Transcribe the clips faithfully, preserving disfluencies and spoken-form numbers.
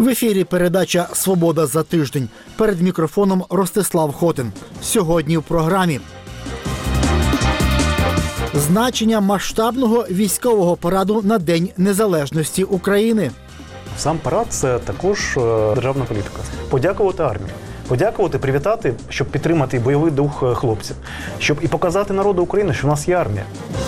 В ефірі передача «Свобода за тиждень». Перед мікрофоном Ростислав Хотин. Сьогодні в програмі. Значення масштабного військового параду на День Незалежності України. Сам парад – це також державна політика. Подякувати армії. Подякувати, привітати, щоб підтримати бойовий дух хлопців. Щоб і показати народу України, що в нас є армія.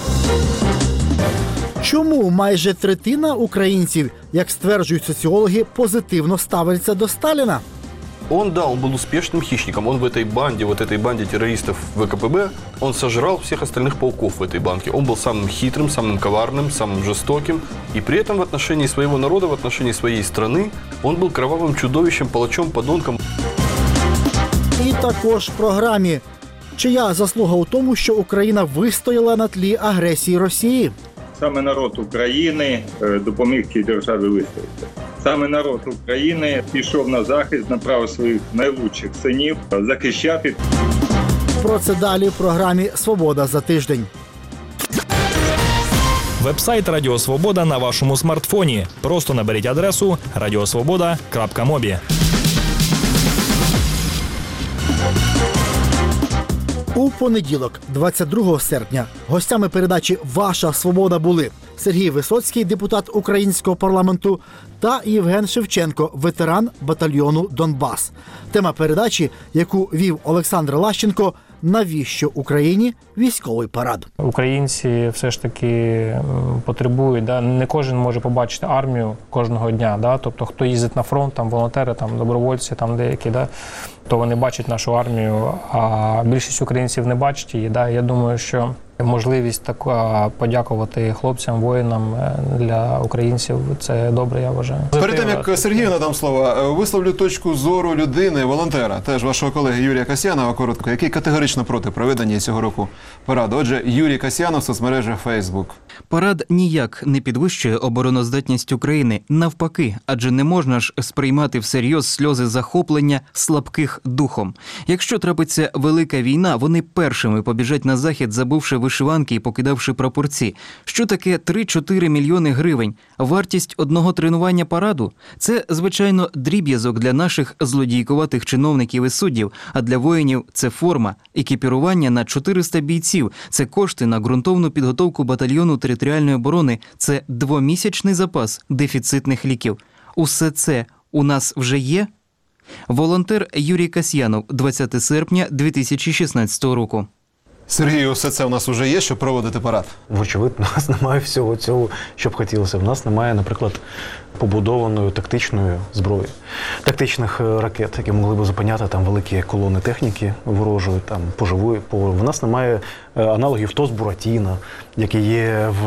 Чому майже третина українців, як стверджують соціологи, позитивно ставляться до Сталіна? Он, да, он был успешным хищником. Он в этой банде, вот этой банде террористов ВКПБ, он сожрал всех остальных пауков в этой банке. Он был самым хитрым, самым коварным, самым жестоким. И при этом в отношении своего народа, в отношении своей страны, он был кровавым чудовищем, палачом, подонком. І також в програмі. Чия заслуга у тому, що Україна вистояла на тлі агресії Росії? Саме народ України допоміг цій державі вистояти. Саме народ України пішов на захист, направив своїх найлучших синів захищати. Про це далі в програмі «Свобода за тиждень». Вебсайт Радіо Свобода на вашому смартфоні. Просто наберіть адресу радіосвобода крапка мобі. У понеділок, двадцять другого серпня, гостями передачі «Ваша свобода» були Сергій Висоцький, депутат українського парламенту, та Євген Шевченко, ветеран батальйону «Донбас». Тема передачі, яку вів Олександр Лащенко – «Навіщо Україні військовий парад?». Українці все ж таки потребують, да? Не кожен може побачити армію кожного дня, да? Тобто хто їздить на фронт, там волонтери, там добровольці, там деякі, да? То вони бачать нашу армію, а більшість українців не бачать її. Да? Я думаю, що можливість така подякувати хлопцям, воїнам для українців – це добре, я вважаю. Перед тим, як Сергію надам слово, висловлю точку зору людини, волонтера, теж вашого колеги Юрія Касьянова, коротко, який категорично проти проведення цього року параду. Отже, Юрій Касьянов, соцмережа Facebook. Парад ніяк не підвищує обороноздатність України. Навпаки, адже не можна ж сприймати всерйоз сльози захоплення слабких духом. Якщо трапиться велика війна, вони першими побіжать на захід, забувши вишиванки і покидавши прапорці. Що таке три-чотири мільйони гривень? Вартість одного тренування параду? Це, звичайно, дріб'язок для наших злодійкуватих чиновників і суддів, а для воїнів – це форма, екіпірування на чотириста бійців, це кошти на ґрунтовну підготовку батальйону територіальної оборони, це двомісячний запас дефіцитних ліків. Усе це у нас вже є? Волонтер Юрій Касьянов, двадцяте серпня дві тисячі шістнадцятого року. Сергію, все це у нас вже є, щоб проводити парад? Вочевидь, у нас немає всього цього, що б хотілося. В нас немає, наприклад, побудованої тактичної зброї, тактичних ракет, які могли б зупиняти там великі колони техніки ворожої, там поживої. В нас немає аналогів ТОС Буратіно, які є в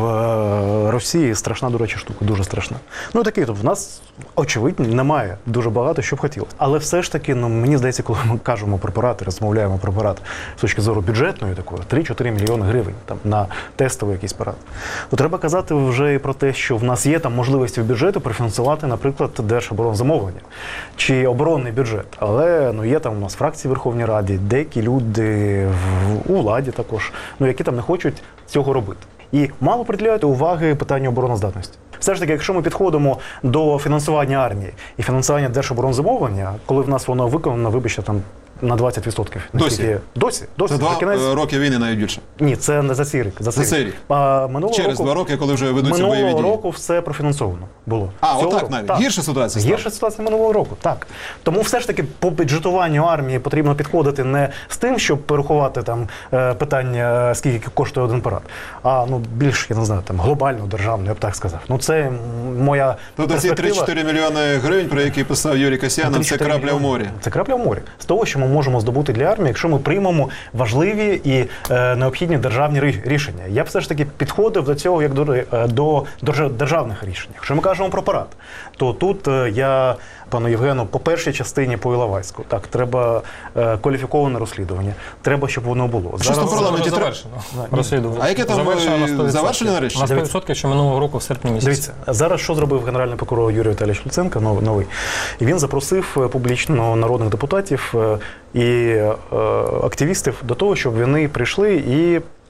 Росії. Страшна, до речі, штука, дуже страшна. Ну, такі, тобто, в нас, очевидно, немає дуже багато, що б хотілося. Але все ж таки, ну, мені здається, коли ми кажемо про парад, розмовляємо про парад з точки зору бюджетної такої, три-чотири мільйони гривень там, на тестовий якийсь парад, то треба казати вже і про те, що в нас є там можливості в бюджету профінансувати, наприклад, держоборонзамовлення чи оборонний бюджет. Але ну, є там у нас фракції в Верховній Раді, деякі люди в, у владі також, ну, які там не хочуть цього робити. І мало приділяють уваги питанню обороноздатності. Все ж таки, якщо ми підходимо до фінансування армії і фінансування держоборонзамовлення, коли в нас воно виконано, вибачте, там на двадцять відсотків. Досі? Досі. Досі. Це два кінець... роки війни навіть більше? Ні, це не за цей рік. За цей за рік. А, минулого Через року... два роки, коли вже ведуться бойові дії? Минулого року все профінансовано було. А, Цього отак року. навіть? Так. Гірша ситуація стала? Гірша ситуація минулого року, так. Тому все ж таки по бюджетуванню армії потрібно підходити не з тим, щоб порахувати там питання, скільки коштує один парад, а ну, більш, я не знаю, там глобально, державно, я б так сказав. Ну це моя Тобто ці три-чотири мільйони гривень, про які писав Юрій Касьянов, це крапля в морі? Це крапля в морі. З того, що ми можемо здобути для армії, якщо ми приймемо важливі і е, необхідні державні рішення. Я б все ж таки підходив до цього як до, до, до державних рішень. Якщо ми кажемо про парад, то тут е, я пану Євгену по першій частині по Іловайську. Так, треба е, кваліфіковане розслідування. Треба, щоб воно було. Що в парламенті завершено розслідування. А яке там завершення нарешті? На сто відсотків, що минулого року в серпні місяці. Дивіться, зараз що зробив генеральний прокурор Юрій Віталійович Луценко, новий? І він запросив публічно народних депутатів і е, активістів до того, щоб вони прийшли і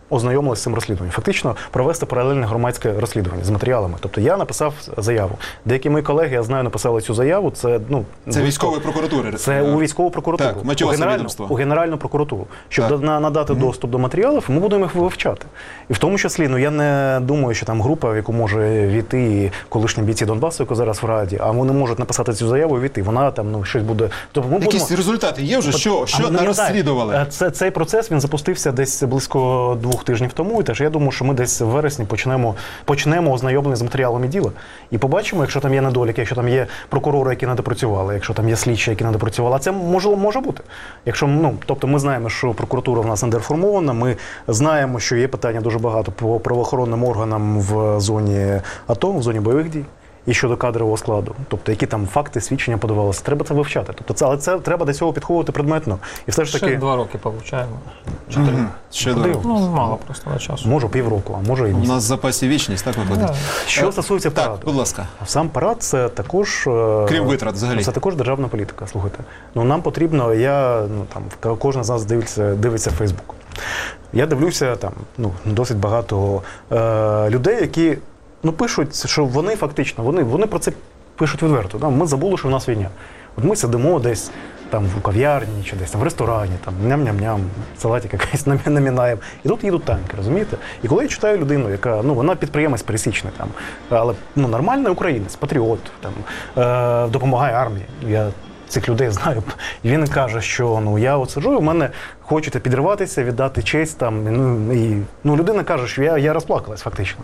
ознайомилися з цим розслідуванням. Фактично провести паралельне громадське розслідування з матеріалами. Тобто я написав заяву. Деякі мої колеги, я знаю, написали цю заяву. Це, ну, Це військової прокуратури. Це у військову прокуратуру. Так, у, Матіоса генеральну, відомства. у Генеральну прокуратуру. Щоб Так. на- надати Мгм. доступ до матеріалів, ми будемо їх вивчати. І в тому числі, ну я не думаю, що там група, в яку може війти і колишні бійці Донбасу, які зараз в Раді, а вони можуть написати цю заяву і війти. Вона там, ну, щось буде. Тобто ми Якісь будемо... результати є вже? Що, А, що ну, не я розслідували? знаю. Це, цей процес, він запустився десь близько двох тижнів тому, і теж я думаю, що ми десь в вересні почнемо, почнемо ознайомлення з матеріалами діла і побачимо, якщо там є недоліки, якщо там є прокурори, які не допрацювали, якщо там є слідчі, які не допрацювали. А це може, може бути. Якщо, ну, тобто ми знаємо, що прокуратура в нас недереформована, ми знаємо, що є питання дуже багато по правоохоронним органам в зоні АТО, в зоні бойових дій. І щодо кадрового складу, тобто які там факти, свідчення подавалися, треба це вивчати. Тобто це, але це треба до цього підходити предметно. І все ж Ще таки два роки повчаємо. Чотири. Мгм. Ще два роки. Ну, мало просто на часу. може півроку, а може і У місяць. нас в запасі вічність, так виходить? Да. Що стосується Так, параду, будь ласка. сам парад це також е, Крім витрат взагалі. Це також державна політика. Слухайте, ну нам потрібно. Я ну там кожен з нас дивиться, дивиться Фейсбук. Я дивлюся там ну досить багато е, людей, які ну пишуть, що вони фактично вони, вони про це пишуть відверто. Да? Ми забули, що в нас війна. От ми сидимо десь там в кав'ярні чи десь там в ресторані, там ням-ням-ням, салатик якийсь намінаємо. І тут їдуть танки, розумієте? І коли я читаю людину, яка, ну, вона підприємець пересічний, там, але ну, нормальний українець, патріот, там, е, допомагає армії. Я цих людей знаю. І він каже, що ну, я от сиджу, у мене хочете підриватися, віддати честь. Там, ну, і, ну, людина каже, що я, я розплакалась фактично.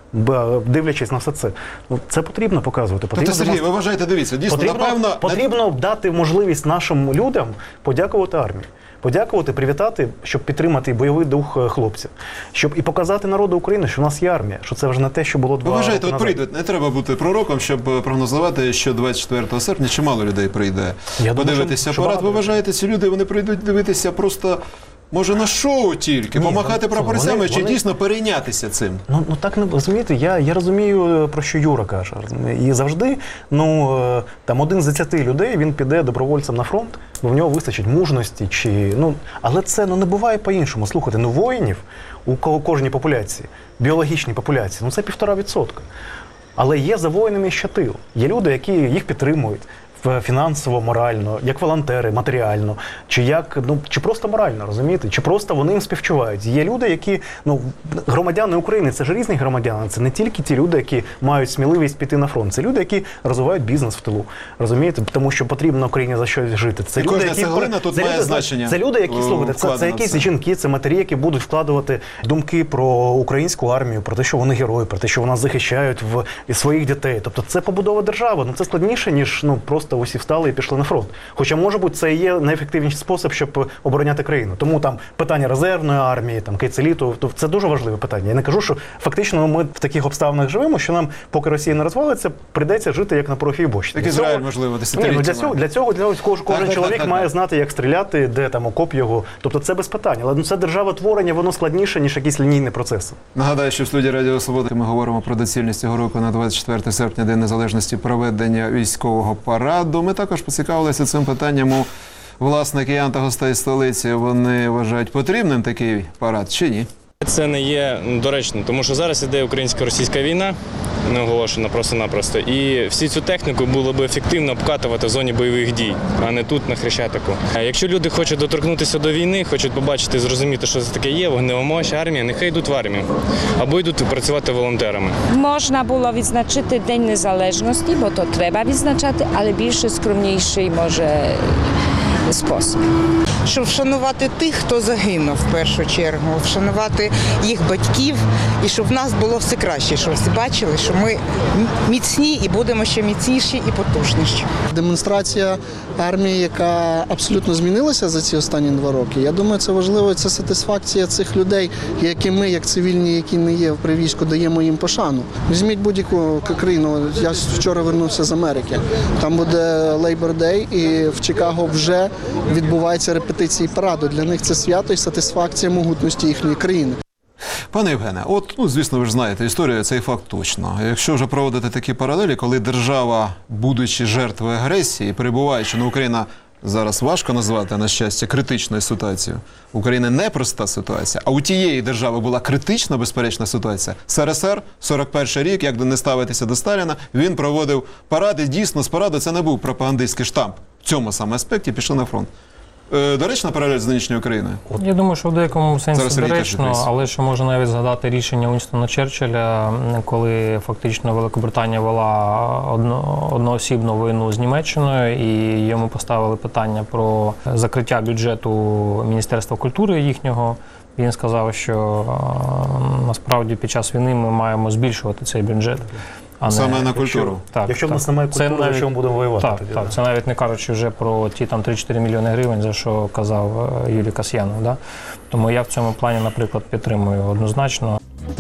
Б- дивлячись на все це. Ну, це потрібно показувати. Потрібно Тобто, Сергій, демонструвати. ви вважаєте, дивіться, дійсно, Потрібно, напевно... потрібно дати можливість нашим людям подякувати армії. Подякувати, привітати, щоб підтримати бойовий дух е, хлопців. Щоб і показати народу України, що в нас є армія, що це вже не те, що було два Ви вважаєте, роки от назад. прийдуть, не треба бути пророком, щоб е, прогнозувати, що двадцять четвертого серпня чимало людей прийде Я думаю, подивитися що- що парад. Ви багато. вважаєте, ці люди, вони прийдуть дивитися просто, може, на шоу тільки, Ні, помахати вони- прапорцями, вони- чи вони- дійсно перейнятися цим? Ну, ну так не розумієте, я, я розумію, про що Юра каже. І завжди, ну е, там один з десяти людей він піде добровольцем на фронт, бо в нього вистачить мужності чи ну, але це ну не буває по-іншому. Слухайте, ну воїнів у ко- кожній популяції, біологічній популяції, ну це півтора відсотка. Але є за воїнами ще тил. Є люди, які їх підтримують. в- Фінансово, морально, як волонтери, матеріально, чи як ну чи просто морально, розумієте, чи просто вони їм співчувають. Є люди, які ну громадяни України, це ж різні громадяни, це не тільки ті люди, які мають сміливість піти на фронт. Це люди, які розвивають бізнес в тилу, розумієте, тому що потрібно Україні за щось жити. Це І люди, кожна які цеглина тут це має люди, значення, Це люди, які е, слухайте, це, це вкладено якісь це. жінки, це матері, які будуть вкладувати думки про українську армію, про те, що вони герої, про те, що вона захищають в своїх дітей. Тобто це побудова держави. Ну це складніше, ніж ну просто усі встали і пішли на фронт. Хоча, може бути, це і є найефективніший спосіб, щоб обороняти країну. Тому там питання резервної армії, там кейцеліту, то це дуже важливе питання. Я не кажу, що фактично ми в таких обставинах живемо, що нам, поки Росія не розвалиться, прийдеться жити як на пороховій бочці. Так Для цього- Ізраїль, можливо, Ні, ну десятиліттями. для цього, для цього, для цього кожен, кожен так, чоловік так, так, має так. знати, як стріляти, де там окоп його. Тобто це без питань. Але ну, це державотворення, воно складніше, ніж якісь лінійні процеси. Нагадаю, що в студії Радіо Свобода ми говоримо про доцільність цього року на двадцять четверте серпня, День Незалежності, проведення військового параду. Ми також поцікавилися цим питанням у власне киян та гостей столиці. Вони вважають потрібним такий парад чи ні? Це не є доречно, тому що зараз іде українсько-російська війна, не оголошена просто-напросто. І всю цю техніку було б ефективно обкатувати в зоні бойових дій, а не тут, на Хрещатику. А якщо люди хочуть доторкнутися до війни, хочуть побачити, зрозуміти, що це таке є, вогнева мощь, армія, нехай йдуть в армію або йдуть працювати волонтерами. Можна було відзначити День Незалежності, бо то треба відзначати, але більше скромніший може спосіб. Щоб вшанувати тих, хто загинув в першу чергу, вшанувати їх батьків і щоб в нас було все краще, щоб всі бачили, що ми міцні і будемо ще міцніші і потужніші. Демонстрація армії, яка абсолютно змінилася за ці останні два роки. Я думаю, це важливо, це сатисфакція цих людей, які ми, як цивільні, які не є при війську, даємо їм пошану. Візьміть будь-яку країну. Я вчора вернувся з Америки. Там буде Labor Day, і в Чикаго вже відбуваються репетиції параду. Для них це свято і сатисфакція могутності їхньої країни. Пане Євгене, от, ну, звісно, ви ж знаєте історію, цей факт точно. Якщо вже проводити такі паралелі, коли держава, будучи жертвою агресії, перебуваючи, ну, Україна зараз важко назвати, на щастя, критичною ситуацією. В Україні непроста ситуація, а у тієї держави була критична, безперечна ситуація. СРСР, сорок перший рік, як не ставитися до Сталіна, він проводив паради, дійсно, з параду це не був пропагандистський штамп. В цьому саме аспекті пішли на фронт. Е, доречна паралель з нинішньою Україною? Я думаю, що в деякому сенсі Зараз Сергій доречно, каже, але що можна навіть згадати рішення Уінстона Черчилля, коли фактично Великобританія вела одно, одноосібну війну з Німеччиною, і йому поставили питання про закриття бюджету Міністерства культури їхнього. Він сказав, що насправді під час війни ми маємо збільшувати цей бюджет. А Саме не, на культуру. Так, Якщо в так. нас немає Це культури, навіть, чому будемо воювати? Так, тоді, так, да? це навіть не кажучи вже про ті там три-чотири мільйони гривень, за що казав Юрій Касьянов. Да? Тому я в цьому плані, наприклад, підтримую однозначно.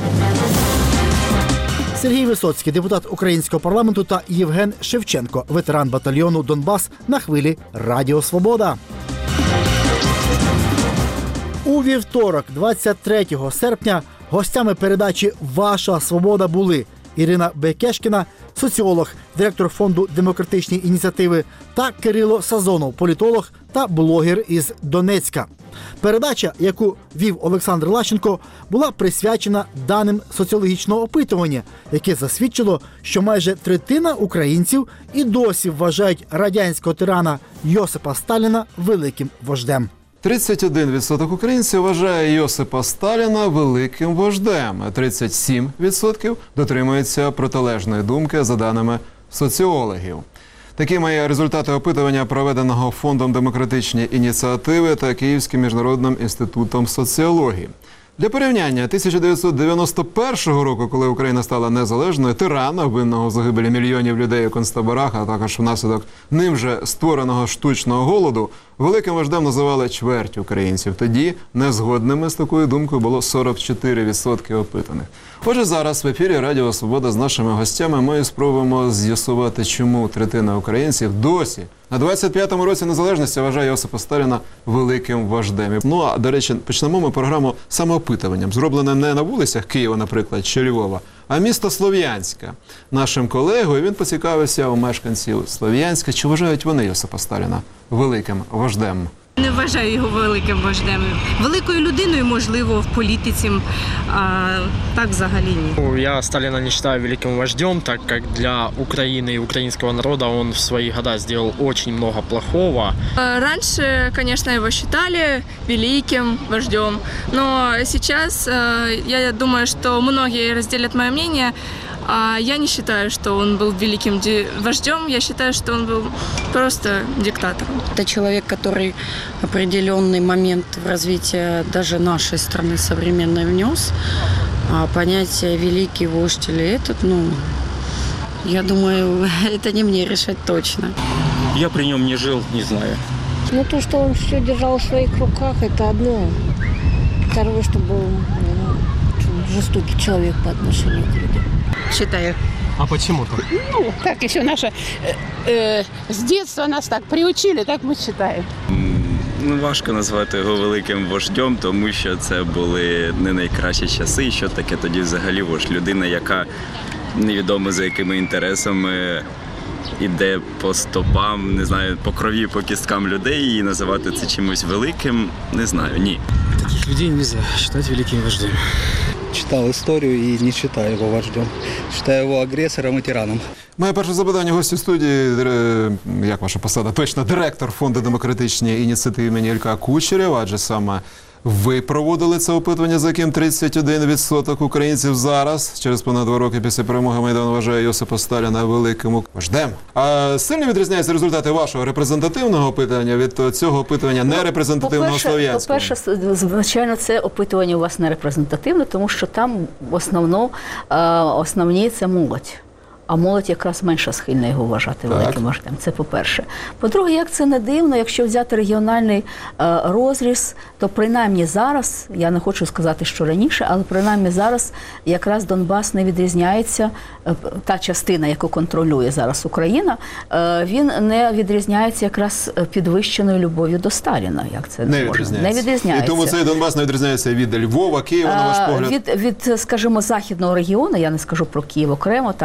Сергій Висоцький, депутат українського парламенту, та Євген Шевченко, ветеран батальйону «Донбас» на хвилі Радіо Свобода. У вівторок, двадцять третього серпня, гостями передачі «Ваша свобода» були Ірина Бекешкіна, соціолог, директор фонду демократичні ініціативи, та Кирило Сазонов, політолог та блогер із Донецька. Передача, яку вів Олександр Лащенко, була присвячена даним соціологічного опитування, яке засвідчило, що майже третина українців і досі вважають радянського тирана Йосипа Сталіна великим вождем. тридцять один відсоток українців вважає Йосипа Сталіна великим вождем, а тридцять сім відсотків дотримуються протилежної думки, за даними соціологів. Такими є результати опитування, проведеного Фондом демократичні ініціативи та Київським міжнародним інститутом соціології. Для порівняння, тисяча дев'ятсот дев'яносто першого року, коли Україна стала незалежною, тирана, винного в загибелі мільйонів людей у концтаборах, а також внаслідок ним же створеного штучного голоду, великим вождем називали чверть українців. Тоді незгодними з такою думкою було сорок чотири відсотки опитаних. Отже, зараз в ефірі Радіо Свобода з нашими гостями ми спробуємо з'ясувати, чому третина українців досі на двадцять п'ятому році незалежності вважає Йосипа Сталіна великим вождем. Ну, а, до речі, почнемо ми програму самоопитуванням, зробленим не на вулицях Києва, наприклад, чи Львова, а місто Слов'янська. Нашим колегою він поцікавився у мешканців Слов'янська, чи вважають вони Йосипа Сталіна великим вождем. Не вважаю його великим вождем. Великою людиною, можливо, в політиці, а так взагалі ні. Я Сталина не считаю великим вождем, так как для Украины и украинского народа он в свои года сделал очень много плохого. Раньше, конечно, его считали великим вождем, но сейчас я думаю, что многие разделят мое мнение. А я не считаю, что он был великим вождем, я считаю, что он был просто диктатором. Это человек, который определенный момент в развитии даже нашей страны современной внес. А понятие «великий вождь» или этот, ну, я думаю, это не мне решать точно. Я при нем не жил, не знаю. Ну, то, что он все держал в своих руках, это одно. Второе, что был ну, жестокий человек по отношению к людям. Считаю. А почему-то? Ну, как еще наше... Э, э, с детства нас так приучили, так мы считаем. Ну, важко назвати його великим вождем, тому що це були не найкращі часи. Що таке тоді взагалі вождь? Людина, яка невідомо за якими інтересами іде по стопам, не знаю, по крові, по кісткам людей, і називати це чимось великим, не знаю, ні. Таких людей нельзя считать великим вождем. Читал историю и не считаю его вождем. Считаю его агрессором и тираном. Моє перше запитання гостю студії, як ваша посада? Точно, директор Фонду демократичні ініціативи імені Ілька Кучерєва, адже саме ви проводили це опитування, за яким тридцять один відсоток українців зараз, через понад два роки після перемоги Майдану, вважає Йосипа Сталіна великим вождем. А сильно відрізняються результати вашого репрезентативного опитування від цього опитування нерепрезентативного Слов'янського? По-перше, звичайно, це опитування у вас не репрезентативне, тому що там в основно, основні – це молодь. А молодь якраз менше схильна його вважати великим вождем. Це по-перше. По-друге, як це не дивно, якщо взяти регіональний е, розріз, то принаймні зараз, я не хочу сказати, що раніше, але принаймні зараз якраз Донбас не відрізняється, е, та частина, яку контролює зараз Україна, е, він не відрізняється якраз підвищеною любов'ю до Сталіна. Як це не можна? відрізняється. Не відрізняється. І тому цей Донбас не відрізняється від Львова, Києва, на ваш погляд? Від, від, скажімо, західного регіону, я не скажу про Київ окремо, там чи Львів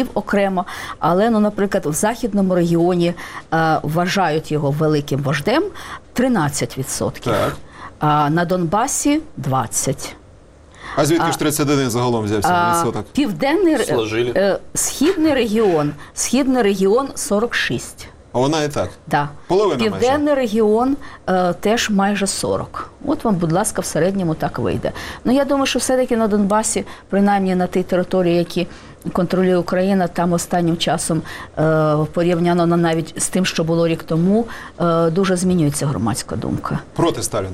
Львів окремо, але, ну, наприклад, в Західному регіоні е, вважають його великим вождем тринадцять відсотків, Так. а на Донбасі – двадцять відсотків. А звідки ж тридцять один загалом взявся А, відсоток? Південний ре- Сложили. е, східний регіон, східний регіон сорок шість. А вона і так. Да. Половина майже. Південний регіон е, теж майже сорок. От вам, будь ласка, в середньому так вийде. Ну, я думаю, що все-таки на Донбасі, принаймні на тій території, які контролює Україна, там останнім часом е, порівняно на навіть з тим, що було рік тому, е, дуже змінюється громадська думка. Проти Сталіна.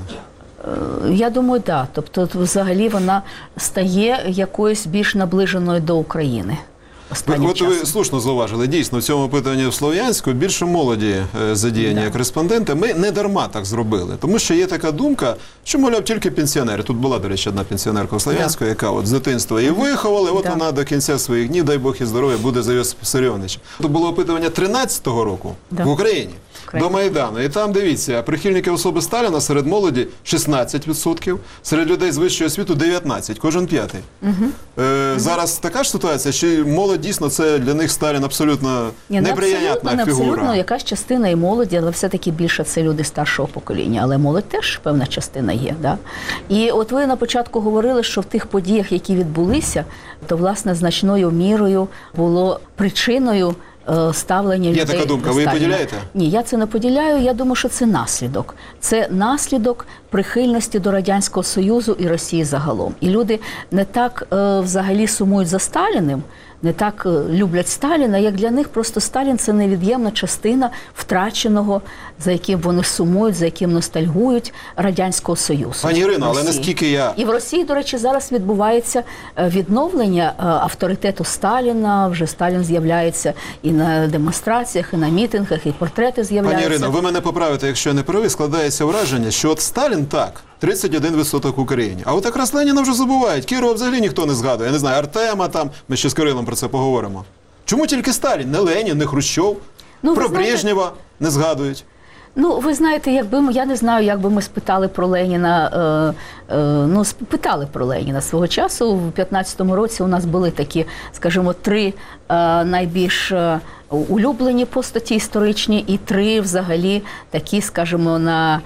Е, Я думаю, так. Да. Тобто, взагалі, вона стає якоюсь більш наближеною до України. Ви, от ви слушно зауважили, дійсно, в цьому опитуванні в Слов'янську більше молоді е, задіяні як респонденти. Ми не дарма так зробили, тому що є така думка, що, мовляв, тільки пенсіонери. Тут була, до речі, одна пенсіонерка у Слов'янську, яка от з дитинства її виховали, от вона до кінця своїх днів, дай Бог і здоров'я, буде за Йосип Вісаріонович. Тут було опитування тринадцятого року в Україні, до Майдану. І там, дивіться, прихильники особи Сталіна серед молоді шістнадцять відсотків, серед людей з вищої освіти дев'ятнадцять відсотків, кожен п'ятий. Угу. Е, зараз така ж ситуація, що молодь дійсно це для них Сталін абсолютно Ні, ну, неприємна абсолютно, фігура. абсолютно якась частина і молоді, але все-таки більше це люди старшого покоління. Але молодь теж певна частина є. Да? І от ви на початку говорили, що в тих подіях, які відбулися, то, власне, значною мірою було причиною е, ставлення Є людей така думка, до ви її Сталіна. поділяєте? Ні, я це не поділяю, я думаю, що це наслідок. Це наслідок прихильності до Радянського Союзу і Росії загалом. І люди не так е, взагалі сумують за Сталіним, не так е, люблять Сталіна, як для них просто Сталін – це невід'ємна частина втраченого, за яким вони сумують, за яким ностальгують, Радянського Союзу. Пані Ірино, але Росії. наскільки я... І в Росії, до речі, зараз відбувається е, відновлення е, авторитету Сталіна, вже Сталін з'являється і на демонстраціях, і на мітингах, і портрети з'являються. Пані Ірино, ви мене поправите, якщо я не правий, складається враження, що от Сталін так, тридцять один відсоток в Україні. А от якраз Леніна вже забувають. Кірова взагалі ніхто не згадує. Я не знаю, Артема там, ми ще з Кирилом про це поговоримо. Чому тільки Сталін? Не Ленін, не Хрущов, Ну, про ви знаєте- Брежнєва не згадують. Ну, ви знаєте, якби ми, я не знаю, як би ми спитали про Леніна, е, е, ну, спитали про Леніна свого часу. В п'ятнадцятому році у нас були такі, скажімо, три е, найбільш е, улюблені постаті історичні і три взагалі такі, скажімо, на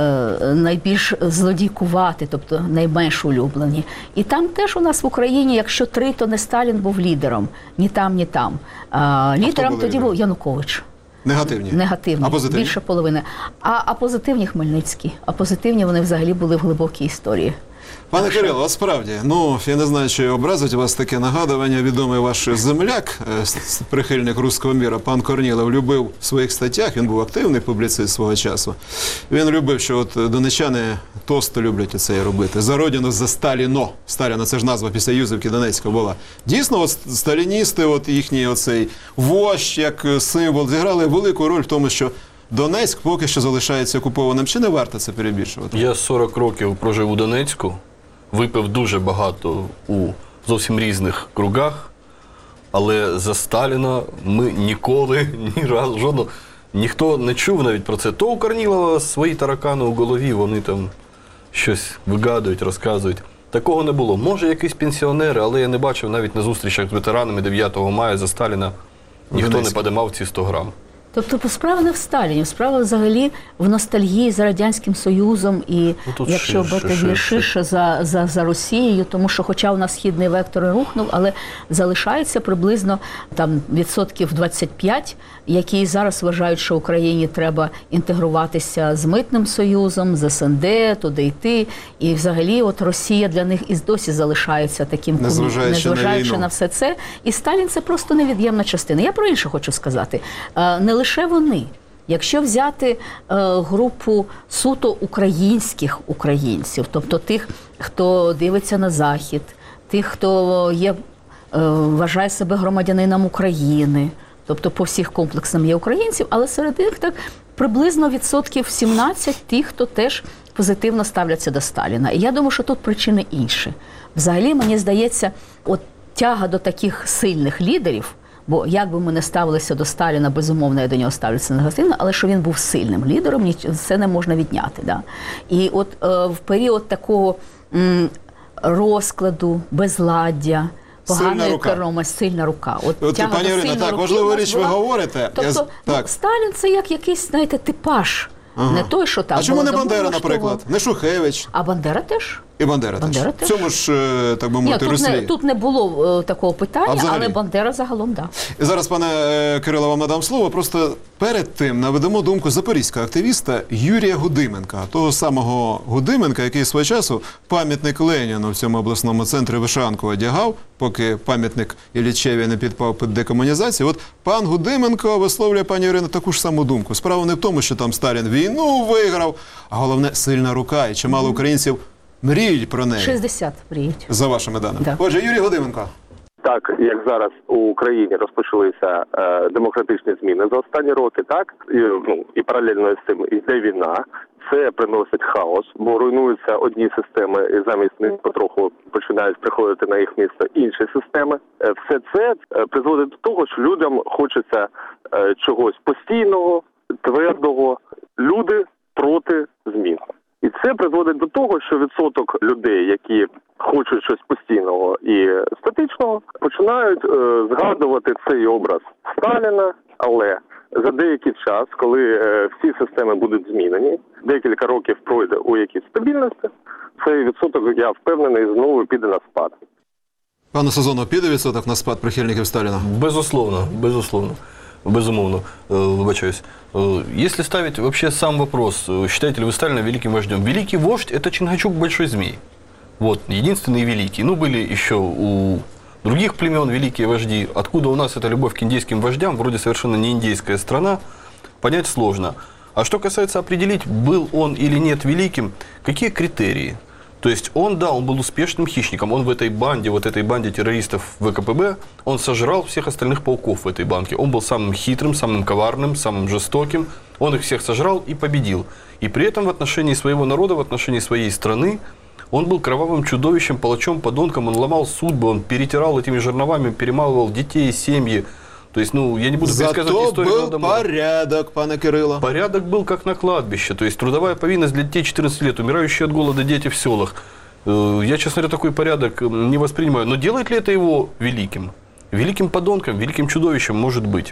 е, найбільш злодійкуваті, тобто найменш улюблені. І там теж у нас в Україні, якщо три, то не Сталін був лідером, ні там, ні там. А, лідером були тоді лідером? був Янукович. Негативні. Негативні, А позитивні? більше половини. А, а позитивні Хмельницький. А позитивні вони взагалі були в глибокій історії. Пане Кирило, от справді, ну, я не знаю, чи образить вас таке нагадування. Відомий ваш земляк, е, с- прихильник руського міра, пан Корнілов, любив в своїх статтях, він був активний публіцист свого часу, він любив, що от донеччани тости люблять це робити. За родину, за Сталіно. Сталіна, це ж назва після Юзівки Донецька була. Дійсно, от сталіністи, от їхній оцей вождь, як символ, зіграли велику роль в тому, що Донецьк поки що залишається окупованим. Чи не варто це перебільшувати? Я сорок років прожив у Донецьку, випив дуже багато у зовсім різних кругах, але за Сталіна ми ніколи, ні разу, жодного, ніхто не чув навіть про це. То у Корнілова свої таракани у голові, вони там щось вигадують, розказують. Такого не було. Може, якісь пенсіонери, але я не бачив навіть на зустрічах з ветеранами дев'ятого мая за Сталіна, ніхто не Донецьку. подимав ці сто грам. Тобто справа не в Сталіні, справа взагалі в ностальгії за Радянським Союзом і, Ну, тут якщо ширше, бити ширше. ширше за, за, за Росією, тому що хоча у нас східний вектор і рухнув, але залишається приблизно там відсотків двадцять п'ять, які зараз вважають, що Україні треба інтегруватися з Митним Союзом, з ес ен де, туди йти. І взагалі от Росія для них і досі залишається таким куміром, Незважаючи на незважаючи війну. на все це. І Сталін – це просто невід'ємна частина. Я про інше хочу сказати. Е, Не лише вони. Якщо взяти е, групу суто українських українців, тобто тих, хто дивиться на Захід, тих, хто є, е, вважає себе громадянином України, тобто по всіх комплексам є українців, але серед них так приблизно відсотків сімнадцять тих, хто теж позитивно ставляться до Сталіна. І я думаю, що тут причини інші. Взагалі, мені здається, от тяга до таких сильних лідерів, бо як би ми не ставилися до Сталіна, безумовно, я до нього ставлюся негативно, але що він був сильним лідером, ніч- це не можна відняти. Да? І от е, в період такого м, розкладу, безладдя, Сильна рука. керомась, сильна рука. От, От, тяга пані до Ірино, сильної так, руки важливу у нас річ ви була. говорите. Тобто, Я з- ну, так. Сталін це як якийсь, знаєте, типаж. Ага. Не той, що там. А чому не Голодомор Бандера, влаштовував. наприклад? Не Шухевич? А Бандера теж. І Бандера, Бандера теж. теж. В цьому ж, е, так би Ні, мовити, тут, не, руслі. тут не було е, такого А питання, взагалі? але Бандера загалом, так. Да. І зараз, пане е, Кирило, вам надам слово. Просто перед тим наведемо думку запорізького активіста Юрія Гудименка. Того самого Гудименка, який свого часу пам'ятник Леніну в цьому обласному центрі Вишанку одягав, поки пам'ятник Іллічеві не підпав під декомунізацію. От пан Гудименко висловлює, пані Ірино, таку ж саму думку. Справа не в тому, що там Сталін війну виграв, а головне – сильна рука. І чимало українців мріють про неї. шістдесят мріють. За вашими даними. Да. Отже, Юрій Гудименко. Так, як зараз у Україні розпочалися е, демократичні зміни за останні роки, так і, ну і паралельно з цим йде війна. Це приносить хаос, бо руйнуються одні системи, і замість них потроху починають приходити на їх місце інші системи. Е, Все це е, призводить до того, що людям хочеться е, чогось постійного, твердого. Люди проти змін. І це призводить до того, що відсоток людей, які хочуть щось постійного і статичного, починають е, згадувати цей образ Сталіна, але за деякий час, коли е, всі системи будуть змінені, декілька років пройде у якійсь стабільності, цей відсоток, я впевнений, знову піде на спад. Пане Сазонов, піде відсоток на спад прихильників Сталіна? Безусловно, безусловно. Безумовно, э, выбачаюсь. Э, Если ставить вообще сам вопрос, э, считаете ли вы Сталина великим вождем? Великий вождь – это Чингачгук Большой Змей. Вот, единственный великий. Ну, были еще у других племен великие вожди. Откуда у нас эта любовь к индейским вождям, вроде совершенно не индейская страна, понять сложно. А что касается определить, был он или нет великим, какие критерии? То есть он, да, он был успешным хищником, он в этой банде, вот этой банде террористов ВКПБ, он сожрал всех остальных пауков в этой банке. Он был самым хитрым, самым коварным, самым жестоким, он их всех сожрал и победил. И при этом в отношении своего народа, в отношении своей страны, он был кровавым чудовищем, палачом, подонком, он ломал судьбы, он перетирал этими жерновами, перемалывал детей, семьи. То есть, ну, я не буду пересказывать Зато историю был Голодомора. порядок, пане Кирило. Порядок был как на кладбище. То есть трудовая повинность для детей четырнадцати лет, умирающие от голода дети в селах. Э, Я, честно говоря, такой порядок не воспринимаю. Но делает ли это его великим? Великим подонком, великим чудовищем может быть.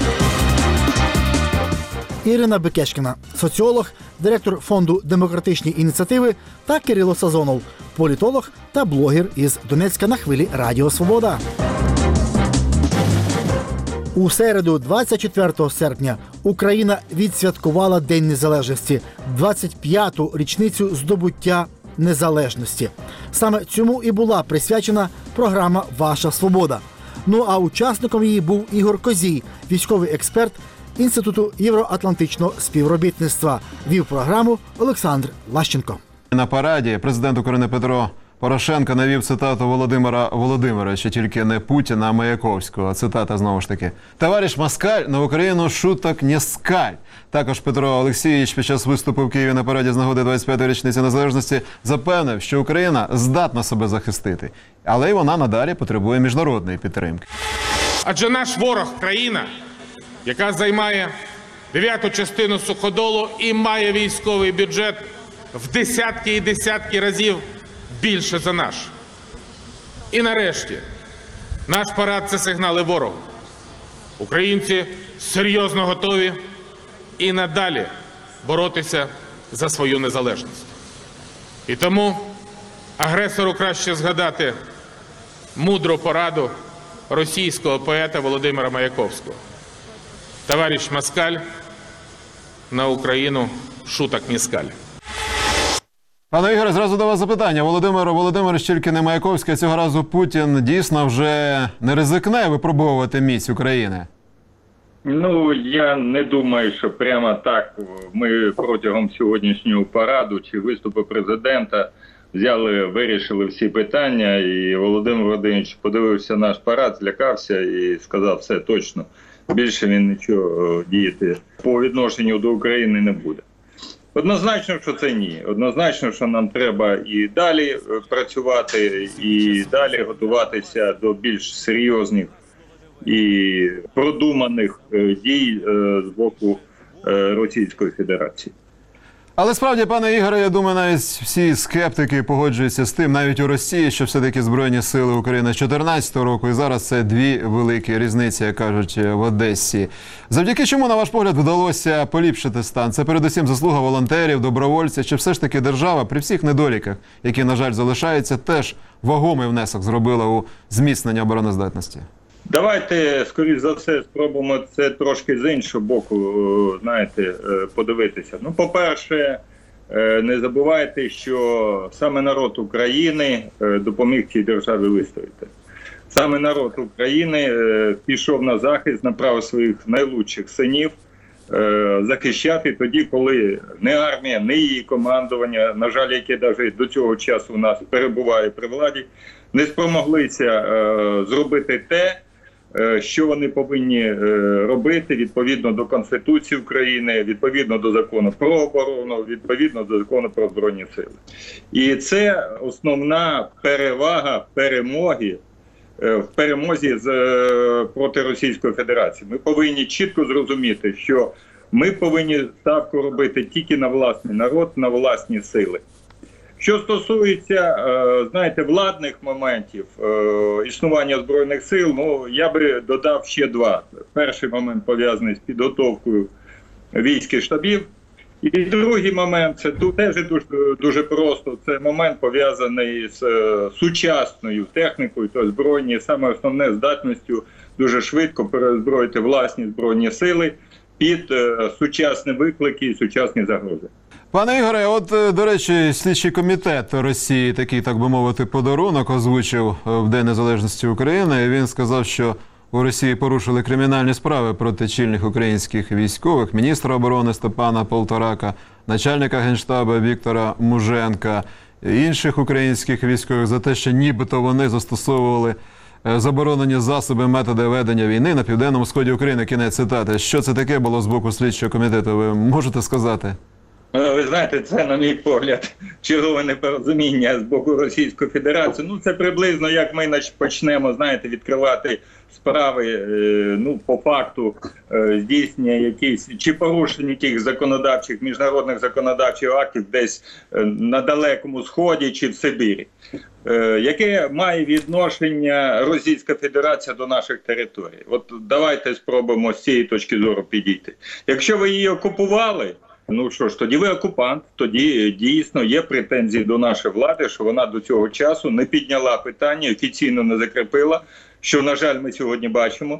Ірина Бекешкіна, соціолог, директор фонду демократичні ініціативи, та Кирило Сазонов, політолог та блогер із Донецька на хвилі Радіо Свобода. У середу, двадцять четвертого серпня, Україна відсвяткувала День Незалежності – двадцять п'яту річницю здобуття незалежності. Саме цьому і була присвячена програма «Ваша свобода». Ну а учасником її був Ігор Козій, військовий експерт Інституту євроатлантичного співробітництва. Вів програму Олександр Лащенко. На параді президент України Петро Порошенко навів цитату Володимира Володимировича, тільки не Путіна, а Маяковського. Цитата знову ж таки. «Товариш Москаль, на Україну шуток не скаль». Також Петро Олексійович під час виступу в Києві на параді з нагоди двадцять п'ятої річниці незалежності запевнив, що Україна здатна себе захистити. Але й вона надалі потребує міжнародної підтримки. Адже наш ворог – країна, яка займає дев'яту частину суходолу і має військовий бюджет в десятки і десятки разів більше за наш. І нарешті, наш парад – це сигнали ворогу. Українці серйозно готові і надалі боротися за свою незалежність. І тому агресору краще згадати мудру пораду російського поета Володимира Маяковського. «Товарищ Москаль, на Україну шуток не скаль». Пане Ігоре, зразу до вас запитання. Володимир Володимирович, тільки не Маяковський, цього разу Путін дійсно вже не ризикне випробовувати міць України? Ну, я не думаю, що прямо так ми протягом сьогоднішнього параду чи виступу президента взяли, вирішили всі питання, і Володимир Володимирович подивився наш парад, злякався і сказав, все точно, більше він нічого діяти по відношенню до України не буде. Однозначно, що це ні. Однозначно, що нам треба і далі працювати, і далі готуватися до більш серйозних і продуманих дій з боку Російської Федерації. Але справді, пане Ігоре, я думаю, навіть всі скептики погоджуються з тим, навіть у Росії, що все-таки Збройні сили України з чотирнадцятого року, і зараз це дві великі різниці, як кажуть в Одесі. Завдяки чому, на ваш погляд, вдалося поліпшити стан? Це передусім заслуга волонтерів, добровольців, чи все ж таки держава при всіх недоліках, які, на жаль, залишаються, теж вагомий внесок зробила у зміцнення обороноздатності? Давайте, скоріш за все, спробуємо це трошки з іншого боку, знаєте, подивитися. Ну, по-перше, не забувайте, що саме народ України допоміг цій державі вистояти. Саме народ України пішов на захист, направив своїх найлучших синів захищати тоді, коли не армія, не її командування, на жаль, яке навіть до цього часу у нас перебуває при владі, не спромоглися зробити те, що вони повинні робити відповідно до Конституції України, відповідно до закону про оборону, відповідно до закону про Збройні сили. І це основна перевага перемоги в перемозі з, проти Російської Федерації. Ми повинні чітко зрозуміти, що ми повинні ставку робити тільки на власний народ, на власні сили. Що стосується, знаєте, владних моментів існування Збройних сил, ну, я би додав ще два. Перший момент пов'язаний з підготовкою військ і штабів. І другий момент, це тут теж дуже, дуже просто, це момент пов'язаний з сучасною технікою, тобто збройні, саме основне здатністю дуже швидко перезброїти власні збройні сили під сучасні виклики і сучасні загрози. Пане Ігоре, от, до речі, слідчий комітет Росії такий, так би мовити, подарунок озвучив в День Незалежності України. І він сказав, що у Росії порушили кримінальні справи проти чільних українських військових, міністра оборони Степана Полторака, начальника Генштабу Віктора Муженка, інших українських військових за те, що нібито вони застосовували заборонені засоби, методи ведення війни на південному сході України. Кінець цитати. Що це таке було з боку слідчого комітету, ви можете сказати? Ви знаєте, це, на мій погляд, чергове непорозуміння з боку Російської Федерації. Ну, це приблизно, як ми почнемо, знаєте, відкривати справи, ну, по факту здійснення якихось, чи порушення яких законодавчих, міжнародних законодавчих актів десь на Далекому Сході чи в Сибірі. Яке має відношення Російська Федерація до наших територій? От давайте спробуємо з цієї точки зору підійти. Якщо ви її окупували, ну що ж, тоді ви окупант, тоді дійсно є претензії до нашої влади, що вона до цього часу не підняла питання, офіційно не закріпила, що, на жаль, ми сьогодні бачимо,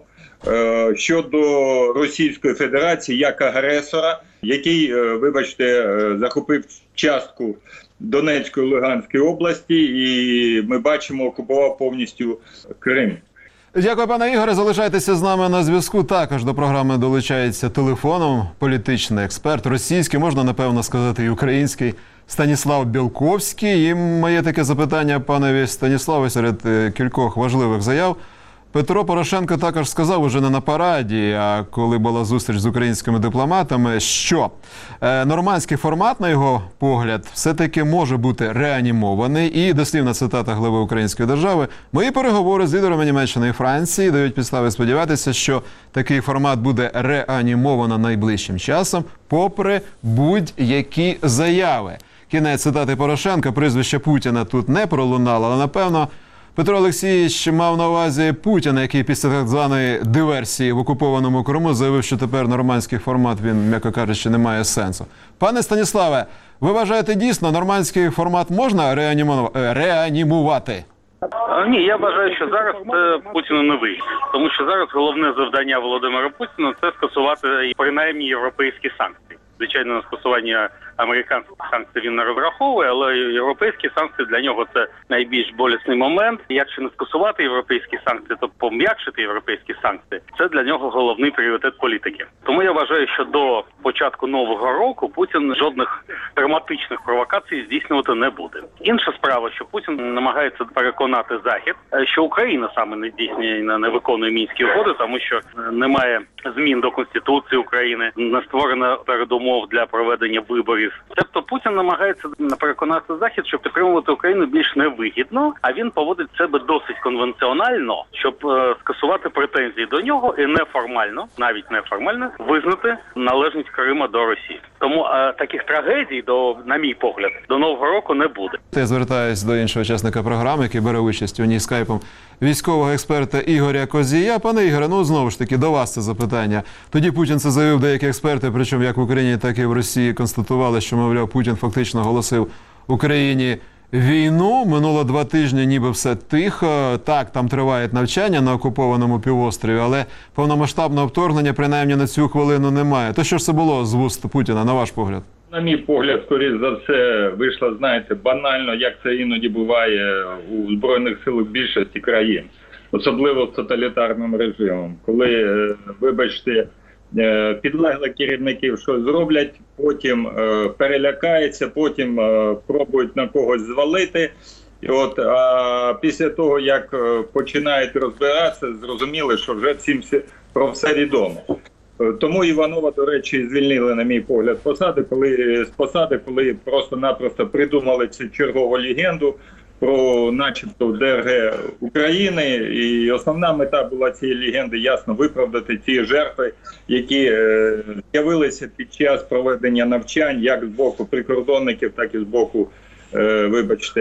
щодо Російської Федерації як агресора, який, вибачте, захопив частку Донецької, Луганської області, і ми бачимо, окупував повністю Крим. Дякую, пане Ігоре. Залишайтеся з нами на зв'язку. Також до програми долучається телефоном політичний експерт, російський, можна, напевно, сказати, і український, Станіслав Білковський. І моє таке запитання панові Станіславу серед кількох важливих заяв. Петро Порошенко також сказав уже не на параді, а коли була зустріч з українськими дипломатами, що е, нормандський формат, на його погляд, все-таки може бути реанімований. І дослівна цитата глави української держави: «Мої переговори з лідерами Німеччини і Франції дають підстави сподіватися, що такий формат буде реанімовано найближчим часом, попри будь-які заяви». Кінець цитати Порошенка. Прізвище Путіна тут не пролунало, але, напевно, Петро Олексійович мав на увазі Путіна, який після так званої диверсії в окупованому Криму заявив, що тепер нормандський формат, він, м'яко кажучи, не має сенсу. Пане Станіславе, ви вважаєте, дійсно нормандський формат можна реанімувати? Ні, я вважаю, що зараз це Путіну не вийде. Тому що зараз головне завдання Володимира Путіна – це скасувати принаймні європейські санкції. Звичайно, на скасування американських санкцій він не розраховує, але європейські санкції для нього це найбільш болісний момент. Якщо не скасувати європейські санкції, то пом'якшити європейські санкції – це для нього головний пріоритет політики. Тому я вважаю, що до початку нового року Путін жодних драматичних провокацій здійснювати не буде. Інша справа, що Путін намагається переконати Захід, що Україна саме не здійснює, не виконує Мінські угоди, тому що немає змін до Конституції України, не створено передумов для проведення виборів. Тобто Путін намагається переконати Захід, що підтримувати Україну більш невигідно, а він поводить себе досить конвенціонально, щоб е, скасувати претензії до нього і неформально, навіть неформально, визнати належність Крима до Росії. Тому е, таких трагедій, до, на мій погляд, до Нового року не буде. Я звертаюсь до іншого учасника програми, який бере участь у ній скайпом, військового експерта Ігоря Козія. Пане Ігоре, ну знову ж таки до вас це запитання. Тоді Путін це заявив, деякі експерти, причому як в Україні, так і в Росії, констатували, що, мовляв, Путін фактично оголосив Україні війну. Минуло два тижні, ніби все тихо. Так, там тривають навчання на окупованому півострові, але повномасштабного вторгнення, принаймні, на цю хвилину немає. То що ж це було з вуст Путіна, на ваш погляд? На мій погляд, скоріш за все, вийшло, знаєте, банально, як це іноді буває у Збройних силах більшості країн, особливо з тоталітарним режимом, коли, вибачте, підлеглі керівників щось зроблять, потім перелякаються, потім пробують на когось звалити. І от, а після того, як починають розбиратися, зрозуміли, що вже всім про все відомо. Тому Іванова, до речі, звільнили, на мій погляд, посади, коли, з посади, коли просто-напросто придумали цю чергову легенду про начебто ДРГ України. І основна мета була цієї легенди ясно виправдати ті жертви, які е, з'явилися під час проведення навчань як з боку прикордонників, так і з боку, е, вибачте,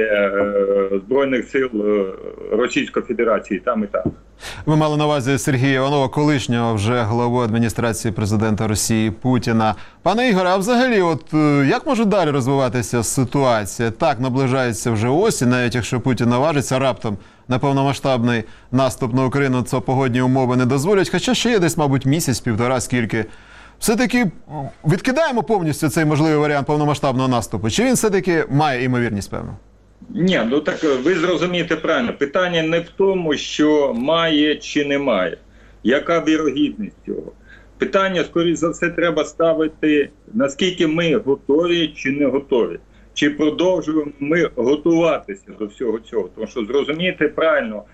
е, Збройних сил е, Російської Федерації, там і там. Ви мали на увазі Сергія Іванова, колишнього вже главу адміністрації президента Росії Путіна. Пане Ігоре, а взагалі, от як може далі розвиватися ситуація? Так, наближається вже осінь, навіть якщо Путін наважиться раптом на повномасштабний наступ на Україну, це погодні умови не дозволять, хоча ще є десь, мабуть, місяць-півтора, скільки. Все-таки відкидаємо повністю цей можливий варіант повномасштабного наступу? Чи він все-таки має імовірність, певно? Ні, ну так ви зрозумієте правильно. Питання не в тому, що має чи не має. Яка вірогідність цього? Питання, скоріш за все, треба ставити, наскільки ми готові чи не готові. Чи продовжуємо ми готуватися до всього цього? Тому що, зрозумієте правильно,